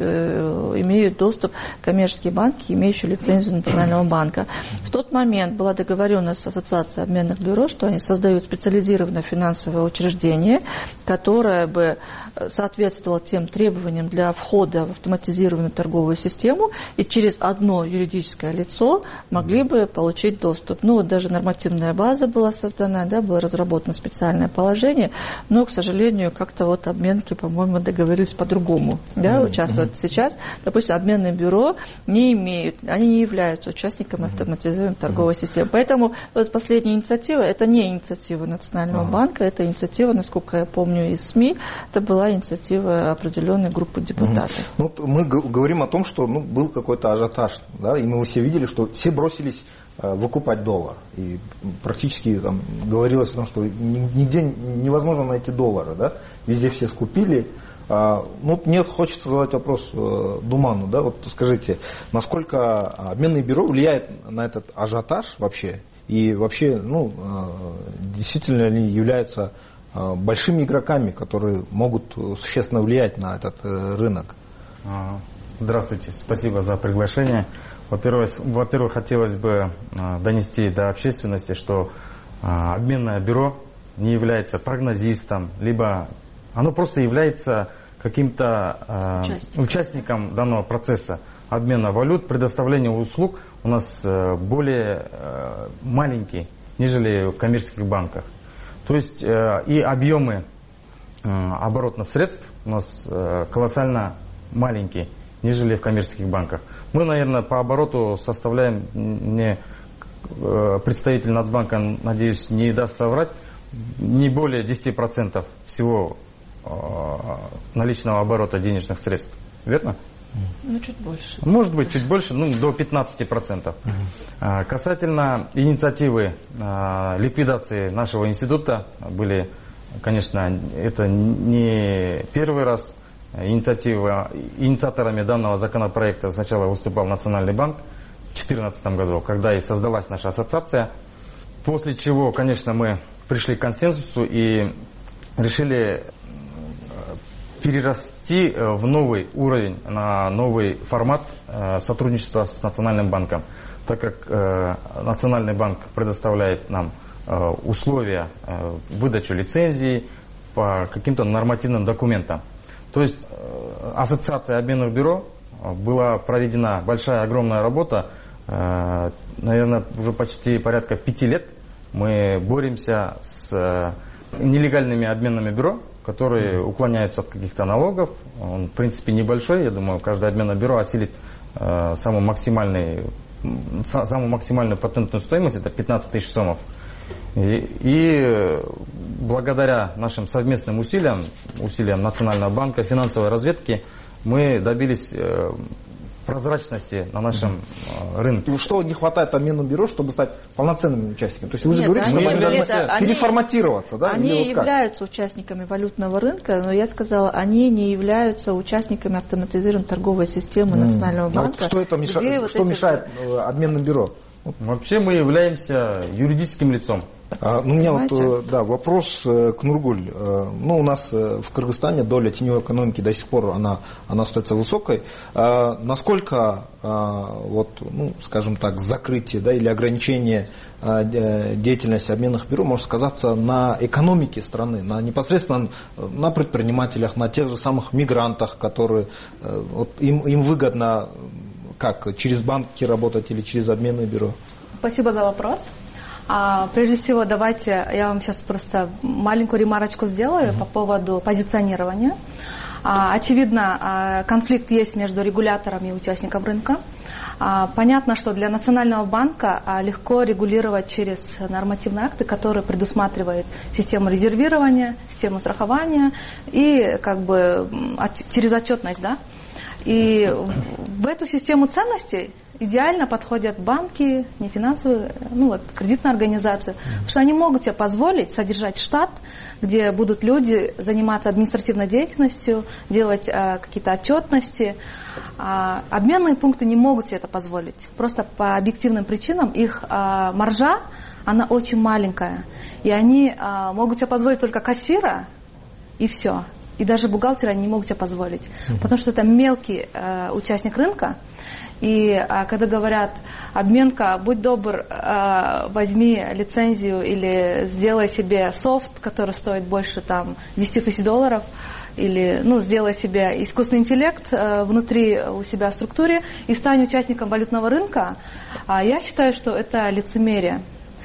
имеют доступ коммерческие банки, имеющие лицензию Национального банка. В тот момент была договоренность с Ассоциацией обменных бюро, что они создают специализированное финансовое учреждение, которое бы соответствовало тем требованиям для входа в автоматизированную торговую систему, и через одно юридическое лицо могли бы получить доступ. Ну, вот даже нормативная база была создана, да, было разработано специальное положение, но, к сожалению, как-то вот обменки, по-моему, договорились по-другому, да, участвовать. Сейчас, допустим, обменное бюро не являются участниками автоматизированной торговой системы. Поэтому вот последняя инициатива, это не инициатива Национального банка, это инициатива, насколько я помню, из СМИ, это была инициатива определенной группы депутатов. Ну, мы говорим о том, что был какой-то ажиотаж, да, и мы все видели, что все бросились выкупать доллар. И практически там говорилось о том, что нигде невозможно найти доллары, да, везде все скупили. Мне хочется задать вопрос Думану, да, вот скажите, насколько обменное бюро влияет на этот ажиотаж вообще, и вообще, действительно ли является большими игроками, которые могут существенно влиять на этот рынок? Здравствуйте, спасибо за приглашение. Во-первых, хотелось бы донести до общественности, что обменное бюро не является прогнозистом, либо оно просто является каким-то участником данного процесса обмена валют, предоставления услуг у нас более маленький, нежели в коммерческих банках. То есть и объемы оборотных средств у нас колоссально маленькие, нежели в коммерческих банках. Мы, наверное, по обороту составляем, мне представитель Нацбанка, надеюсь, не даст соврать, не более 10% всего наличного оборота денежных средств. Верно? Чуть больше. Может быть, чуть больше, до 15%. Касательно инициативы ликвидации нашего института, были, конечно, это не первый раз. Инициаторами данного законопроекта сначала выступал Национальный банк в 2014 году, когда и создалась наша ассоциация. После чего, конечно, мы пришли к консенсусу и решили перерасти в новый уровень, на новый формат сотрудничества с Национальным банком, так как Национальный банк предоставляет нам условия выдачи лицензий по каким-то нормативным документам. То есть ассоциация обменных бюро была проведена большая, огромная работа, наверное, уже почти порядка 5 лет мы боремся с нелегальными обменными бюро, которые уклоняются от каких-то налогов. Он, в принципе, небольшой. Я думаю, каждое обменное бюро осилит самую максимальную патентную стоимость, это 15 тысяч сомов. И благодаря нашим совместным усилиям Национального банка, финансовой разведки, мы добились прозрачности на нашем рынке. Что не хватает обменному бюро, чтобы стать полноценными участниками? То есть вы же говорите, что они должны переформатироваться, да? Они являются участниками валютного рынка, но я сказала, они не являются участниками автоматизированной торговой системы Национального банка. Что это мешает обменному бюро? Вообще мы являемся юридическим лицом. У меня вопрос к Нургуль. У нас в Кыргызстане доля теневой экономики до сих пор она остается высокой. Насколько скажем так, закрытие, или ограничение деятельности обменных бюро может сказаться на экономике страны, непосредственно на предпринимателях, на тех же самых мигрантах, которые им выгодно как через банки работать или через обменное бюро? Спасибо за вопрос. Прежде всего, давайте я вам сейчас просто маленькую ремарочку сделаю по поводу позиционирования. Очевидно, конфликт есть между регулятором и участником рынка. Понятно, что для Национального банка легко регулировать через нормативные акты, которые предусматривают систему резервирования, систему страхования и через отчетность, да. И в эту систему ценностей идеально подходят банки, нефинансовые, кредитные организации, потому что они могут себе позволить содержать штат, где будут люди заниматься административной деятельностью, делать какие-то отчетности. Обменные пункты не могут себе это позволить. Просто по объективным причинам их маржа, она очень маленькая. И они могут себе позволить только кассира, и все. И даже бухгалтера они не могут себе позволить. Потому что это мелкий участник рынка. И когда говорят, обменка, будь добр, возьми лицензию или сделай себе софт, который стоит больше $10 тысяч, или сделай себе искусственный интеллект внутри у себя в структуре и стань участником валютного рынка, я считаю, что это лицемерие.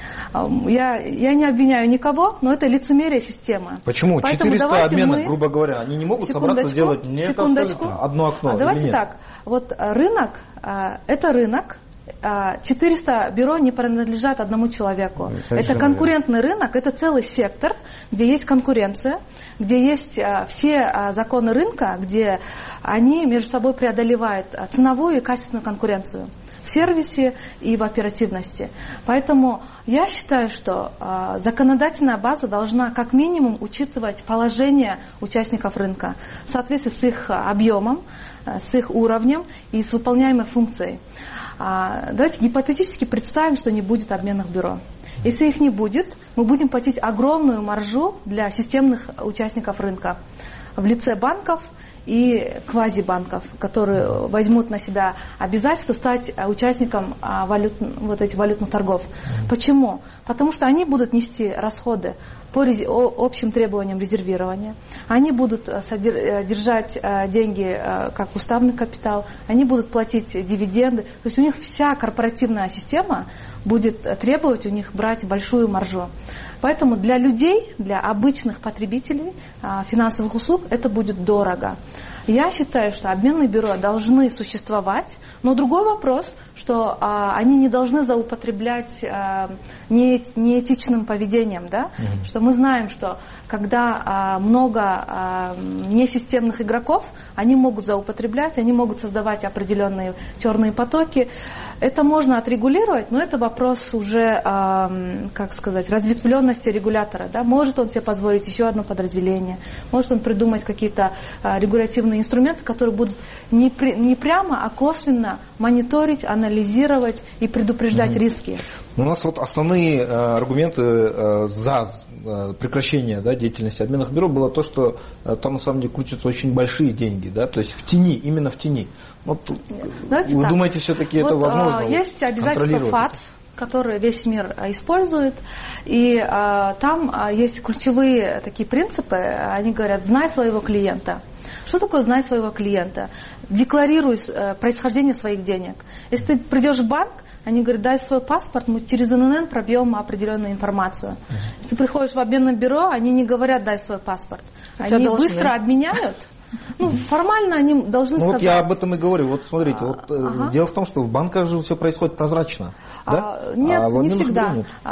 Я не обвиняю никого, но это лицемерие системы. Почему? Поэтому 400 обменов, грубо говоря, они не могут собраться сделать одно окно? Давайте так. Вот рынок, это рынок. 400 бюро не принадлежат одному человеку. Это конкурентный рынок, это целый сектор, где есть конкуренция, где есть все законы рынка, где они между собой преодолевают ценовую и качественную конкуренцию в сервисе и в оперативности. Поэтому я считаю, что законодательная база должна как минимум учитывать положение участников рынка в соответствии с их объемом, с их уровнем и с выполняемой функцией. Давайте гипотетически представим, что не будет обменных бюро. Если их не будет, мы будем платить огромную маржу для системных участников рынка в лице банков и квазибанков, которые возьмут на себя обязательство стать участником валютных торгов. Почему? Потому что они будут нести расходы по общим требованиям резервирования, они будут держать деньги как уставный капитал, они будут платить дивиденды. То есть у них вся корпоративная система будет требовать у них брать большую маржу. Поэтому для людей, для обычных потребителей финансовых услуг это будет дорого. Я считаю, что обменные бюро должны существовать, но другой вопрос, что они не должны злоупотреблять неэтичным поведением, да? Что мы знаем, что когда много несистемных игроков, они могут злоупотреблять, они могут создавать определенные черные потоки. Это можно отрегулировать, но это вопрос уже, разветвленности регулятора. Да? Может он себе позволить еще одно подразделение, может он придумать какие-то регулятивные инструменты, которые будут не прямо, а косвенно мониторить, анализировать и предупреждать риски. У нас основные аргументы за прекращение деятельности обменных бюро было то, что там на самом деле крутятся очень большие деньги, да, то есть в тени, именно в тени. Вы думаете, все-таки это возможно? Есть обязательства ФАТ, которые весь мир использует, и там есть ключевые такие принципы, они говорят, знай своего клиента. Что такое знать своего клиента? Декларируй происхождение своих денег. Если ты придешь в банк, они говорят, дай свой паспорт, мы через ННН пробьем определенную информацию. Если ты приходишь в обменное бюро, они не говорят, дай свой паспорт. Они быстро обменяют. Формально они должны сказать. Я об этом и говорю. Смотрите, дело в том, что в банках же все происходит прозрачно. Да? Нет, не всегда.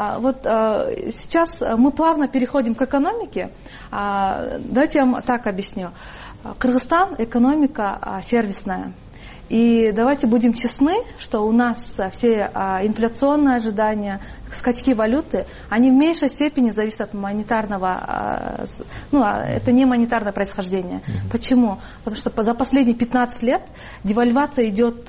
Сейчас мы плавно переходим к экономике. Давайте я вам так объясню. Кыргызстан экономика сервисная. И давайте будем честны, что у нас все инфляционные ожидания, скачки валюты, они в меньшей степени зависят от монетарного, это не монетарное происхождение. Почему? Потому что за последние 15 лет девальвация идет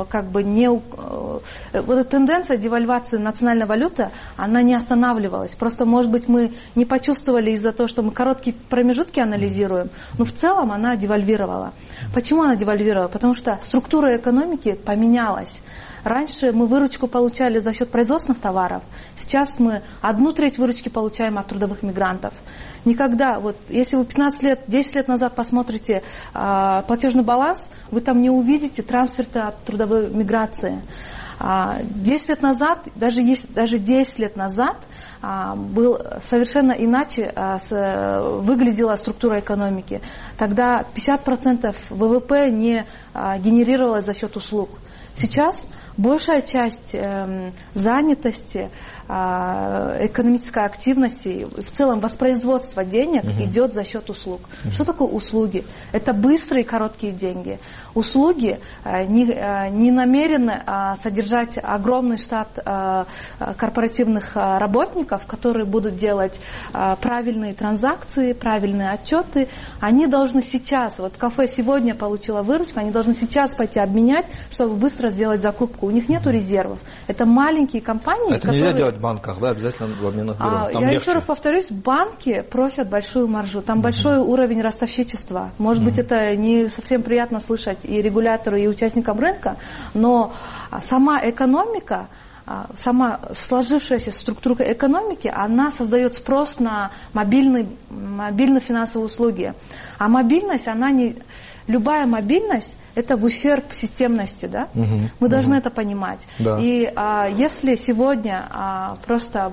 эта тенденция девальвации национальной валюты, она не останавливалась. Просто, может быть, мы не почувствовали из-за того, что мы короткие промежутки анализируем, но в целом она девальвировала. Почему она девальвировала? Потому что структура экономики поменялась. Раньше мы выручку получали за счет производственных товаров. Сейчас мы 1/3 выручки получаем от трудовых мигрантов. Никогда, если вы 15 лет, 10 лет назад посмотрите платежный баланс, вы там не увидите трансферты от трудовой миграции. 10 лет назад, даже 10 лет назад был совершенно иначе выглядела структура экономики. Тогда 50% ВВП не генерировалось за счет услуг. Сейчас большая часть занятости, экономической активности и в целом воспроизводства денег идет за счет услуг. Что такое услуги? Это быстрые и короткие деньги. Услуги не намерены содержать огромный штат корпоративных работников, которые будут делать правильные транзакции, правильные отчеты. Они должны сейчас, вот кафе сегодня получило выручку, они должны сейчас пойти обменять, чтобы быстро сделать закупку. У них нет резервов. Это маленькие компании, это нельзя делать в банках, да, обязательно в обменных бюро. Я еще раз повторюсь, банки просят большую маржу. Там большой уровень ростовщичества. Может быть, это не совсем приятно слышать и регулятору, и участникам рынка, но сама экономика, сама сложившаяся структура экономики, она создает спрос на мобильные финансовые услуги. А мобильность, любая мобильность – это в ущерб системности, да? Мы должны это понимать. Да. И если сегодня просто,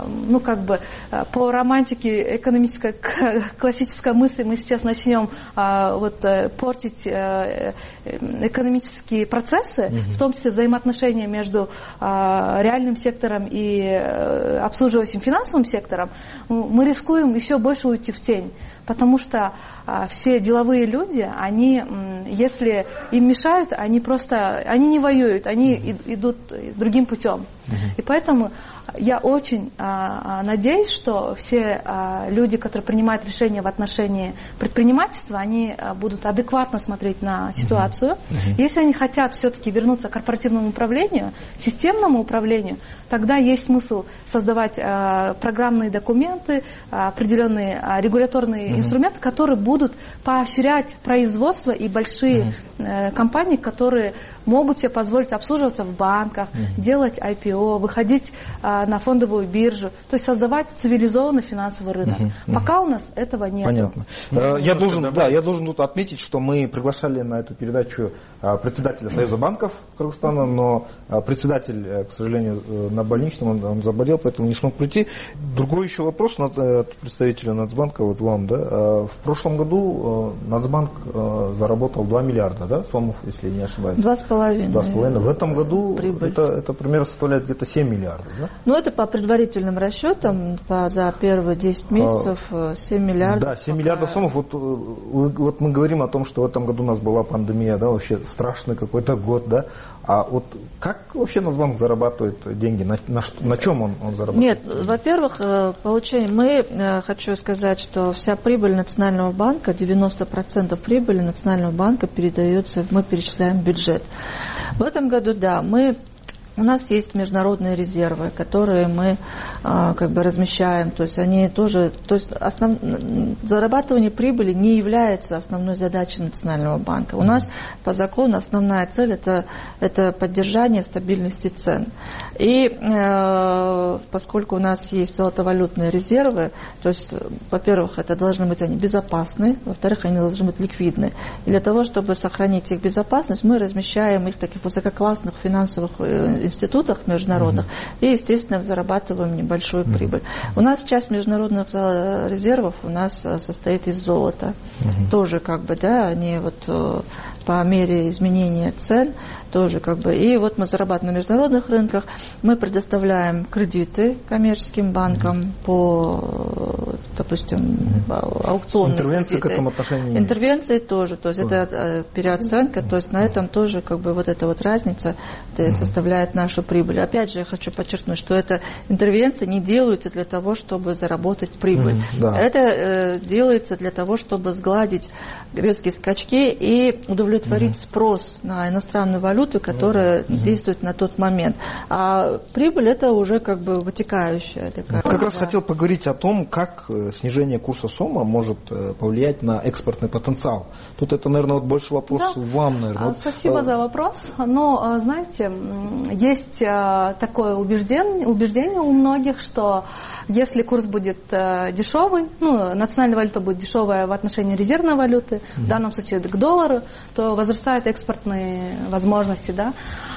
по романтике экономической классической мысли мы сейчас начнем портить экономические процессы, в том числе взаимоотношения между реальным сектором и обслуживающим финансовым сектором, мы рискуем еще больше уйти в тень. Потому что все деловые люди, если им мешают, они не воюют, они идут другим путем. И поэтому я очень надеюсь, что все люди, которые принимают решения в отношении предпринимательства, они будут адекватно смотреть на ситуацию. Если они хотят все-таки вернуться к корпоративному управлению, системному управлению, тогда есть смысл создавать программные документы, определенные регуляторные инструменты, которые будут поощрять производство и большие компании, которые могут себе позволить обслуживаться в банках, делать IPO, выходить на фондовую биржу, то есть создавать цивилизованный финансовый рынок. Пока у нас этого нет. Понятно. Я должен тут отметить, что мы приглашали на эту передачу председателя Союза банков Кыргызстана, но председатель, к сожалению, на больничном, он заболел, поэтому не смог прийти. Другой еще вопрос от представителя Нацбанка, вот вам, да. В прошлом году Нацбанк заработал 2 миллиарда, да, сомов, если я не ошибаюсь? 2,5. 2,5. В этом году это примерно составляет где-то 7 миллиардов, да? Ну, это по предварительным расчетам, за первые 10 месяцев 7 миллиардов. Да, 7 миллиардов сомов. Вот мы говорим о том, что в этом году у нас была пандемия, да, вообще страшный какой-то год, да. А вот как вообще Нацбанк зарабатывает деньги? На чем он зарабатывает? Нет, во-первых, хочу сказать, что вся прибыль Национального банка, 90% прибыли Национального банка передается, мы перечисляем в бюджет. В этом году, да, у нас есть международные резервы, которые мы размещаем, то есть они тоже, зарабатывание прибыли не является основной задачей Национального банка. У нас по закону основная цель это поддержание стабильности цен. И поскольку у нас есть золотовалютные резервы, то есть, во-первых, это должны быть они безопасны, во-вторых, они должны быть ликвидны. И для того, чтобы сохранить их безопасность, мы размещаем их в таких высококлассных финансовых институтах международных и, естественно, зарабатываем небольшую прибыль. У нас часть международных резервов у нас состоит из золота. Тоже они по мере изменения цен тоже и вот мы зарабатываем на международных рынках, мы предоставляем кредиты коммерческим банкам по, допустим, аукционным интервенции к этому отношению. Интервенции тоже, то есть это переоценка, то есть на этом тоже эта разница составляет нашу прибыль. Опять же, я хочу подчеркнуть, что эта интервенция не делается для того, чтобы заработать прибыль. Это делается для того, чтобы сгладить резкие скачки и удовлетворить спрос на иностранную валюту, которая действует на тот момент. А прибыль это уже вытекающая такая. Как раз хотел поговорить о том, как снижение курса сома может повлиять на экспортный потенциал. Тут это, наверное, больше вопрос вам, наверное. Спасибо за вопрос. Но, знаете, есть такое убеждение у многих, что если курс будет дешевый, национальная валюта будет дешевая в отношении резервной валюты, в данном случае к доллару, то возрастают экспортные возможности, да.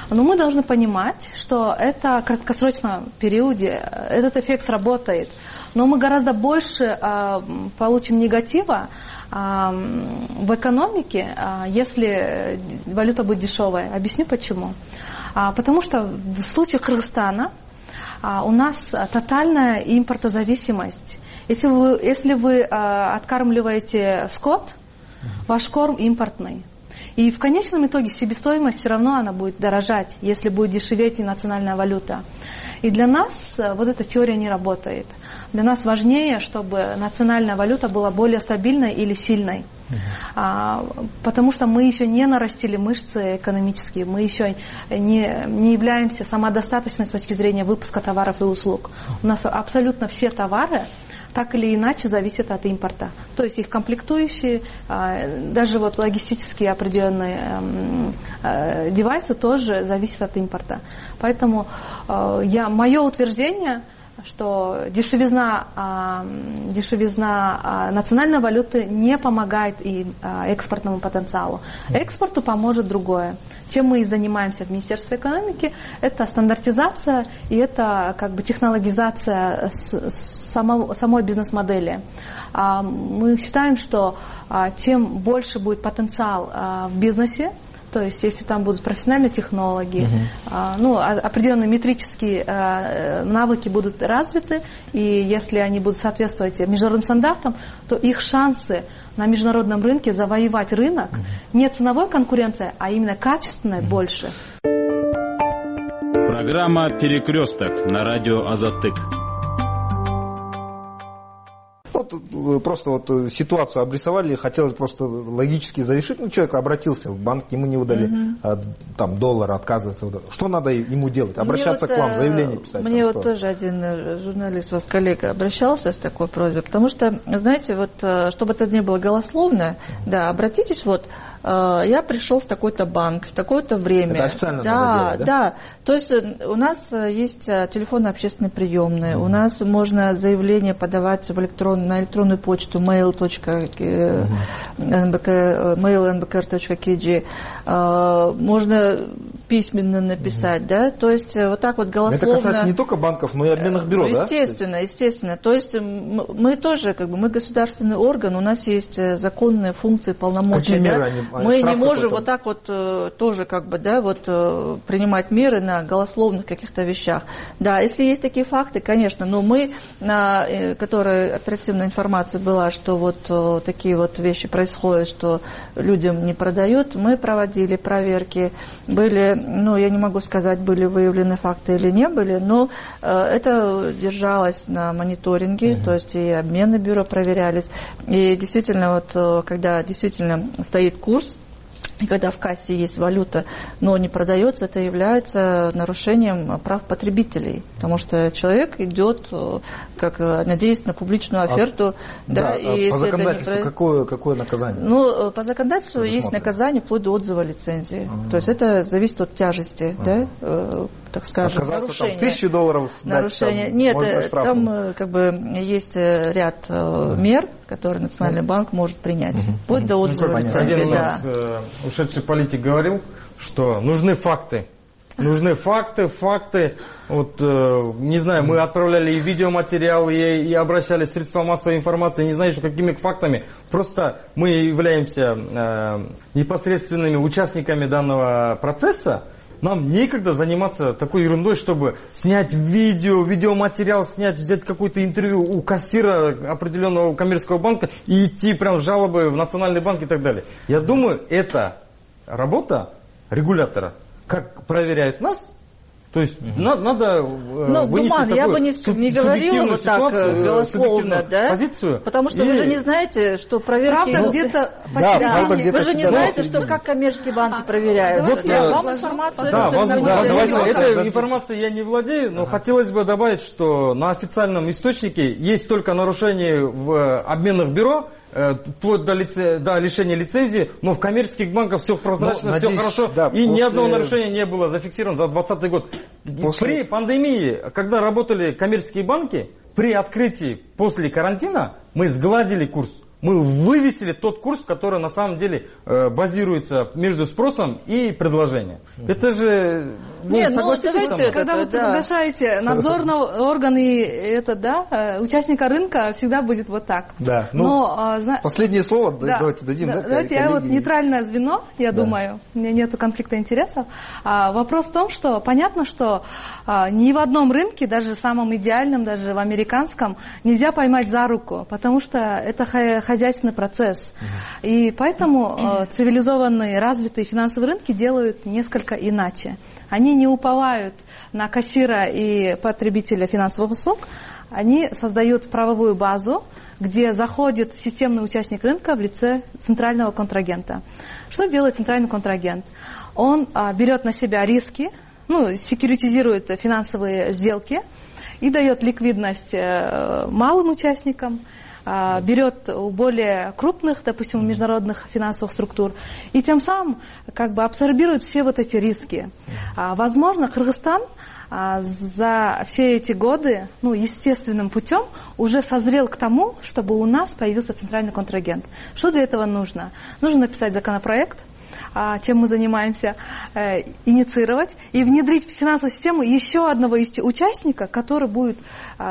Но мы должны понимать, что это в краткосрочном периоде, этот эффект сработает. Но мы гораздо больше получим негатива в экономике, если валюта будет дешевая. Объясню почему. Потому что в случае Кыргызстана у нас тотальная импортозависимость. Если вы откармливаете скот, ваш корм импортный. И в конечном итоге себестоимость все равно она будет дорожать, если будет дешеветь и национальная валюта. И для нас вот эта теория не работает. Для нас важнее, чтобы национальная валюта была более стабильной или сильной. Потому что мы еще не нарастили мышцы экономические, мы еще не являемся самодостаточной с точки зрения выпуска товаров и услуг. У нас абсолютно все товары так или иначе зависят от импорта. То есть их комплектующие, даже вот логистические определенные девайсы тоже зависят от импорта. Поэтому мое утверждение, что дешевизна национальной валюты не помогает и экспортному потенциалу. Экспорту поможет другое. Чем мы и занимаемся в Министерстве экономики, это стандартизация и это как бы технологизация самой бизнес-модели. Мы считаем, что чем больше будет потенциал в бизнесе, то есть, если там будут профессиональные технологии, определенные метрические навыки будут развиты, и если они будут соответствовать международным стандартам, то их шансы на международном рынке завоевать рынок не ценовой конкуренция, а именно качественная больше. Программа «Перекресток» на радио Азаттык. Просто вот ситуацию обрисовали, хотелось просто логически завершить. Человек обратился в банк, ему не выдали там доллар, отказывается. Что надо ему делать? Обращаться к вам, заявление писать? Мне вот тоже один журналист, ваш коллега, обращался с такой просьбой, потому что, знаете, вот, чтобы это не было голословно, да, обратитесь, вот, я пришел в такой-то банк, в такое-то время. Это официально надо делать, да? То есть у нас есть телефоны общественной приемной, у нас можно заявление подавать на электронную почту mail.nbkr.kg, можно письменно написать, да, то есть вот так вот голословно. Это касается не только банков, но и обменных бюро, естественно, да? Естественно. То есть мы тоже, как бы, мы государственный орган, у нас есть законные функции, полномочия. Какие меры мы не можем вот так вот тоже, как бы, да, вот принимать меры на голословных каких-то вещах. Да, если есть такие факты, конечно, но мы, которые оперативная информация была, что вот такие вот вещи происходят, что людям не продают, мы проводили проверки, были, я не могу сказать, были выявлены факты или не были, но это держалось на мониторинге, то есть и обменные бюро проверялись, и действительно вот когда действительно стоит курс, и когда в кассе есть валюта, но не продается, это является нарушением прав потребителей. Потому что человек идет, как надеясь на публичную оферту. И по законодательству какое наказание? По законодательству есть наказание вплоть до отзыва лицензии. То есть это зависит от тяжести, так скажем, нарушения. Там $1000 нарушение. Нет, там как бы есть ряд мер, которые Национальный банк может принять. Вплоть до отзыва лицензии. Ушедший политик говорил, что нужны факты. Нужны факты. Вот, не знаю, мы отправляли и видеоматериалы, и обращались в средства массовой информации, не знаю, что какими фактами. Просто мы являемся непосредственными участниками данного процесса. Нам некогда заниматься такой ерундой, чтобы снять видеоматериал, взять какое-то интервью у кассира определенного коммерческого банка и идти прям в жалобы в Национальный банк и так далее. Я думаю, это работа регулятора. Как проверяют нас, то есть надо вынести такую я бы не говорила вот так голословно, да? Позицию. Потому что вы же не знаете, что проверки... Правда где-то посередине. Вы же не знаете, что как коммерческие банки проверяют. Вам информация... Этой информацией я не владею, но хотелось бы добавить, что на официальном источнике есть только нарушения в обменных бюро, вплоть до лишения лицензии, но в коммерческих банках все прозрачно, все хорошо, и ни одного нарушения не было зафиксировано за 2020 год. При пандемии, когда работали коммерческие банки, при открытии после карантина мы сгладили курс. Мы вывесили тот курс, который на самом деле базируется между спросом и предложением. Это же... Нет, давайте, когда вы приглашаете надзорный орган и участника рынка, всегда будет вот так. Да. Последнее слово давайте дадим. Давайте я нейтральное звено, я думаю. У меня нет конфликта интересов. Вопрос в том, что понятно, что ни в одном рынке, даже самом идеальном, даже в американском, нельзя поймать за руку, потому что это хозяйственный процесс. И поэтому цивилизованные, развитые финансовые рынки делают несколько иначе. Они не уповают на кассира и потребителя финансовых услуг, они создают правовую базу, где заходит системный участник рынка в лице центрального контрагента. Что делает центральный контрагент? Он берет на себя риски, секьюритизирует финансовые сделки и дает ликвидность малым участникам, берет у более крупных, допустим, международных финансовых структур, и тем самым абсорбирует все вот эти риски. Возможно, Кыргызстан за все эти годы, естественным путем уже созрел к тому, чтобы у нас появился центральный контрагент. Что для этого нужно? Нужно написать законопроект, чем мы занимаемся, инициировать и внедрить в финансовую систему еще одного участника, который будет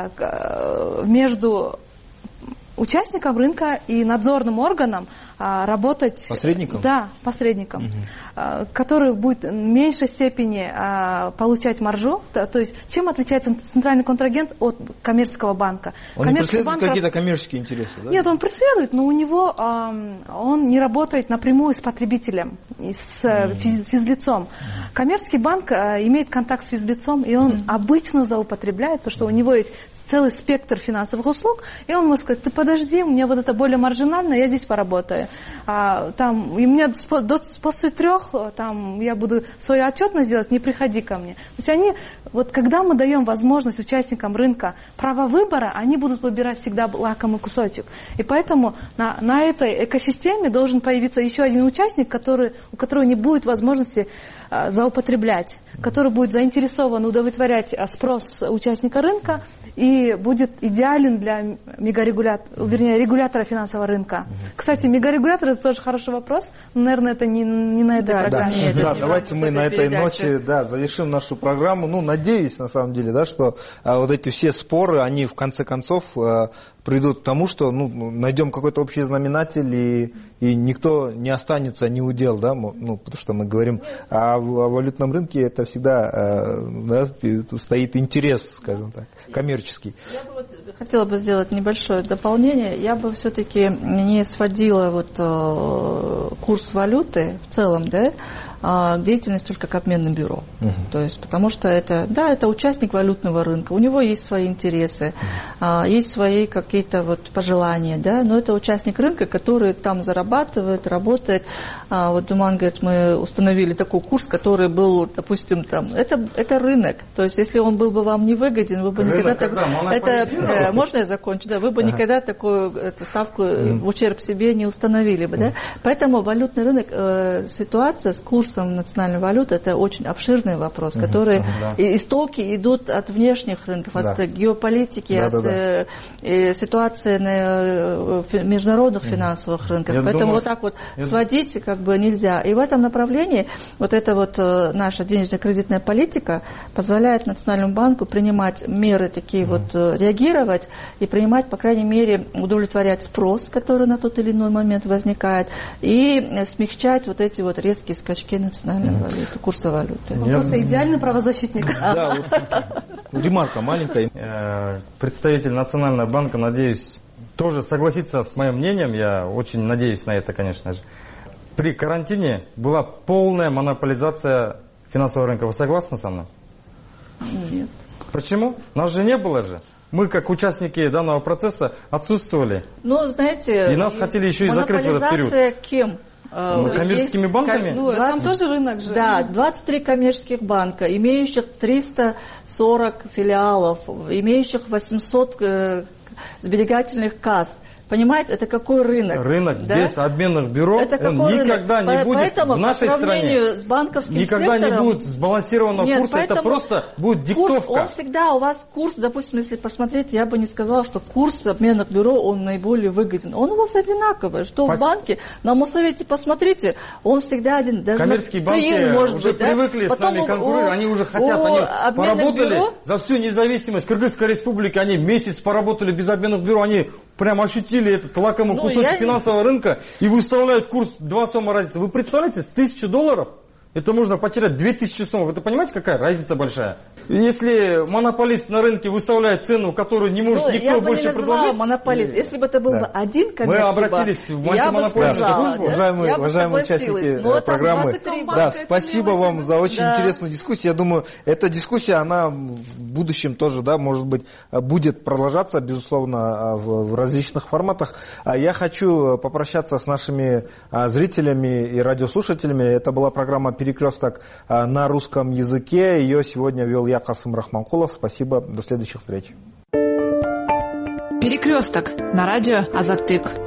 между участникам рынка и надзорным органам работать... Посредником? Да, посредником. Который будет в меньшей степени получать маржу. То есть, чем отличается центральный контрагент от коммерческого банка? Он не преследует какие-то коммерческие интересы? Да? Нет, он преследует, но у него он не работает напрямую с потребителем, с физлицом. Коммерческий банк имеет контакт с физлицом, и он обычно злоупотребляет, потому что у него есть целый спектр финансовых услуг, и он может сказать: ты подожди, у меня вот это более маржинально, я здесь поработаю. И мне после 3 я буду свою отчетность делать, не приходи ко мне. То есть они, когда мы даем возможность участникам рынка право выбора, они будут выбирать всегда лакомый кусочек. И поэтому на этой экосистеме должен появиться еще один участник, у которого не будет возможности злоупотреблять, который будет заинтересован удовлетворять спрос участника рынка и будет идеален для регулятора финансового рынка. Кстати, мегарегулятор — это тоже хороший вопрос, но, наверное, это не на этой программе. Давайте мы на этой ноте завершим нашу программу. Надеюсь, на самом деле, что вот эти все споры, они в конце концов придут к тому, что найдем какой-то общий знаменатель, и никто не останется неудел, потому что мы говорим о валютном рынке, это всегда стоит интерес, скажем так, коммерческий. Я бы хотела бы сделать небольшое дополнение. Я бы все-таки не сводила курс валюты в целом, к деятельности только к обменным бюро. То есть, потому что это участник валютного рынка, у него есть свои интересы, есть свои какие-то пожелания, но это участник рынка, который там зарабатывает, работает. Думан говорит, мы установили такой курс, который был, допустим, это рынок. То есть, если он был бы вам не выгоден, вы бы никогда... Можно я закончу? Вы бы никогда такую ставку в ущерб себе не установили бы. Поэтому валютный рынок, ситуация с курсом национальной валюты — это очень обширный вопрос, который истоки идут от внешних рынков, от геополитики, от ситуации на международных финансовых рынках. Поэтому сводить нельзя. И в этом направлении эта наша денежно-кредитная политика позволяет Национальному банку принимать меры такие реагировать и принимать, по крайней мере, удовлетворять спрос, который на тот или иной момент возникает, и смягчать эти резкие скачки национальной валюты, курса валюты. Вы просто идеальный правозащитник. Ремарка маленькая. Представитель Национального банка, надеюсь, тоже согласится с моим мнением. Я очень надеюсь на это, конечно же. При карантине была полная монополизация финансового рынка. Вы согласны со мной? Нет. Почему? Нас же не было же. Мы, как участники данного процесса, отсутствовали. Знаете... И нас хотели еще и закрыть в этот период. Монополизация кем? Коммерческими банками? Там тоже рынок же. Да, 23 коммерческих банка, имеющих 340 филиалов, имеющих 800 сберегательных касс. Понимаете, это какой рынок? Рынок да? без обменных бюро, это он никогда не будет поэтому, в нашей стране. С банковским никогда сектором, не будет сбалансированного курса, это просто будет диктовка. Курс, он всегда у вас курс, допустим, если посмотреть, я бы не сказала, что курс обменных бюро, он наиболее выгоден. Он у вас одинаковый, что в банке, на Моссовете посмотрите, он всегда один. Даже коммерческие банки может уже быть, привыкли с нами конкурировать, они уже хотят, они поработали бюро, за всю независимость Кыргызской республики, они месяц поработали без обменных бюро, они прям ощутили этот лакомый кусочек финансового рынка и выставляют курс 2 сомма разницы. Вы представляете, с $1000 это можно потерять 2000 сомов. Это понимаете, какая разница большая? Если монополист на рынке выставляет цену, которую не может никто больше предложить... монополист. Если бы это был бы один коммерческий банк, мы обратились в антимонопольную службу. Уважаемые участники программы, спасибо вам за очень интересную дискуссию. Я думаю, эта дискуссия, она в будущем тоже, может быть, будет продолжаться, безусловно, в различных форматах. Я хочу попрощаться с нашими зрителями и радиослушателями. Это была программа «Перекресток» на русском языке. Ее сегодня вел я, Касым Рахманкулов. Спасибо, до следующих встреч. «Перекресток» на радио Азаттык.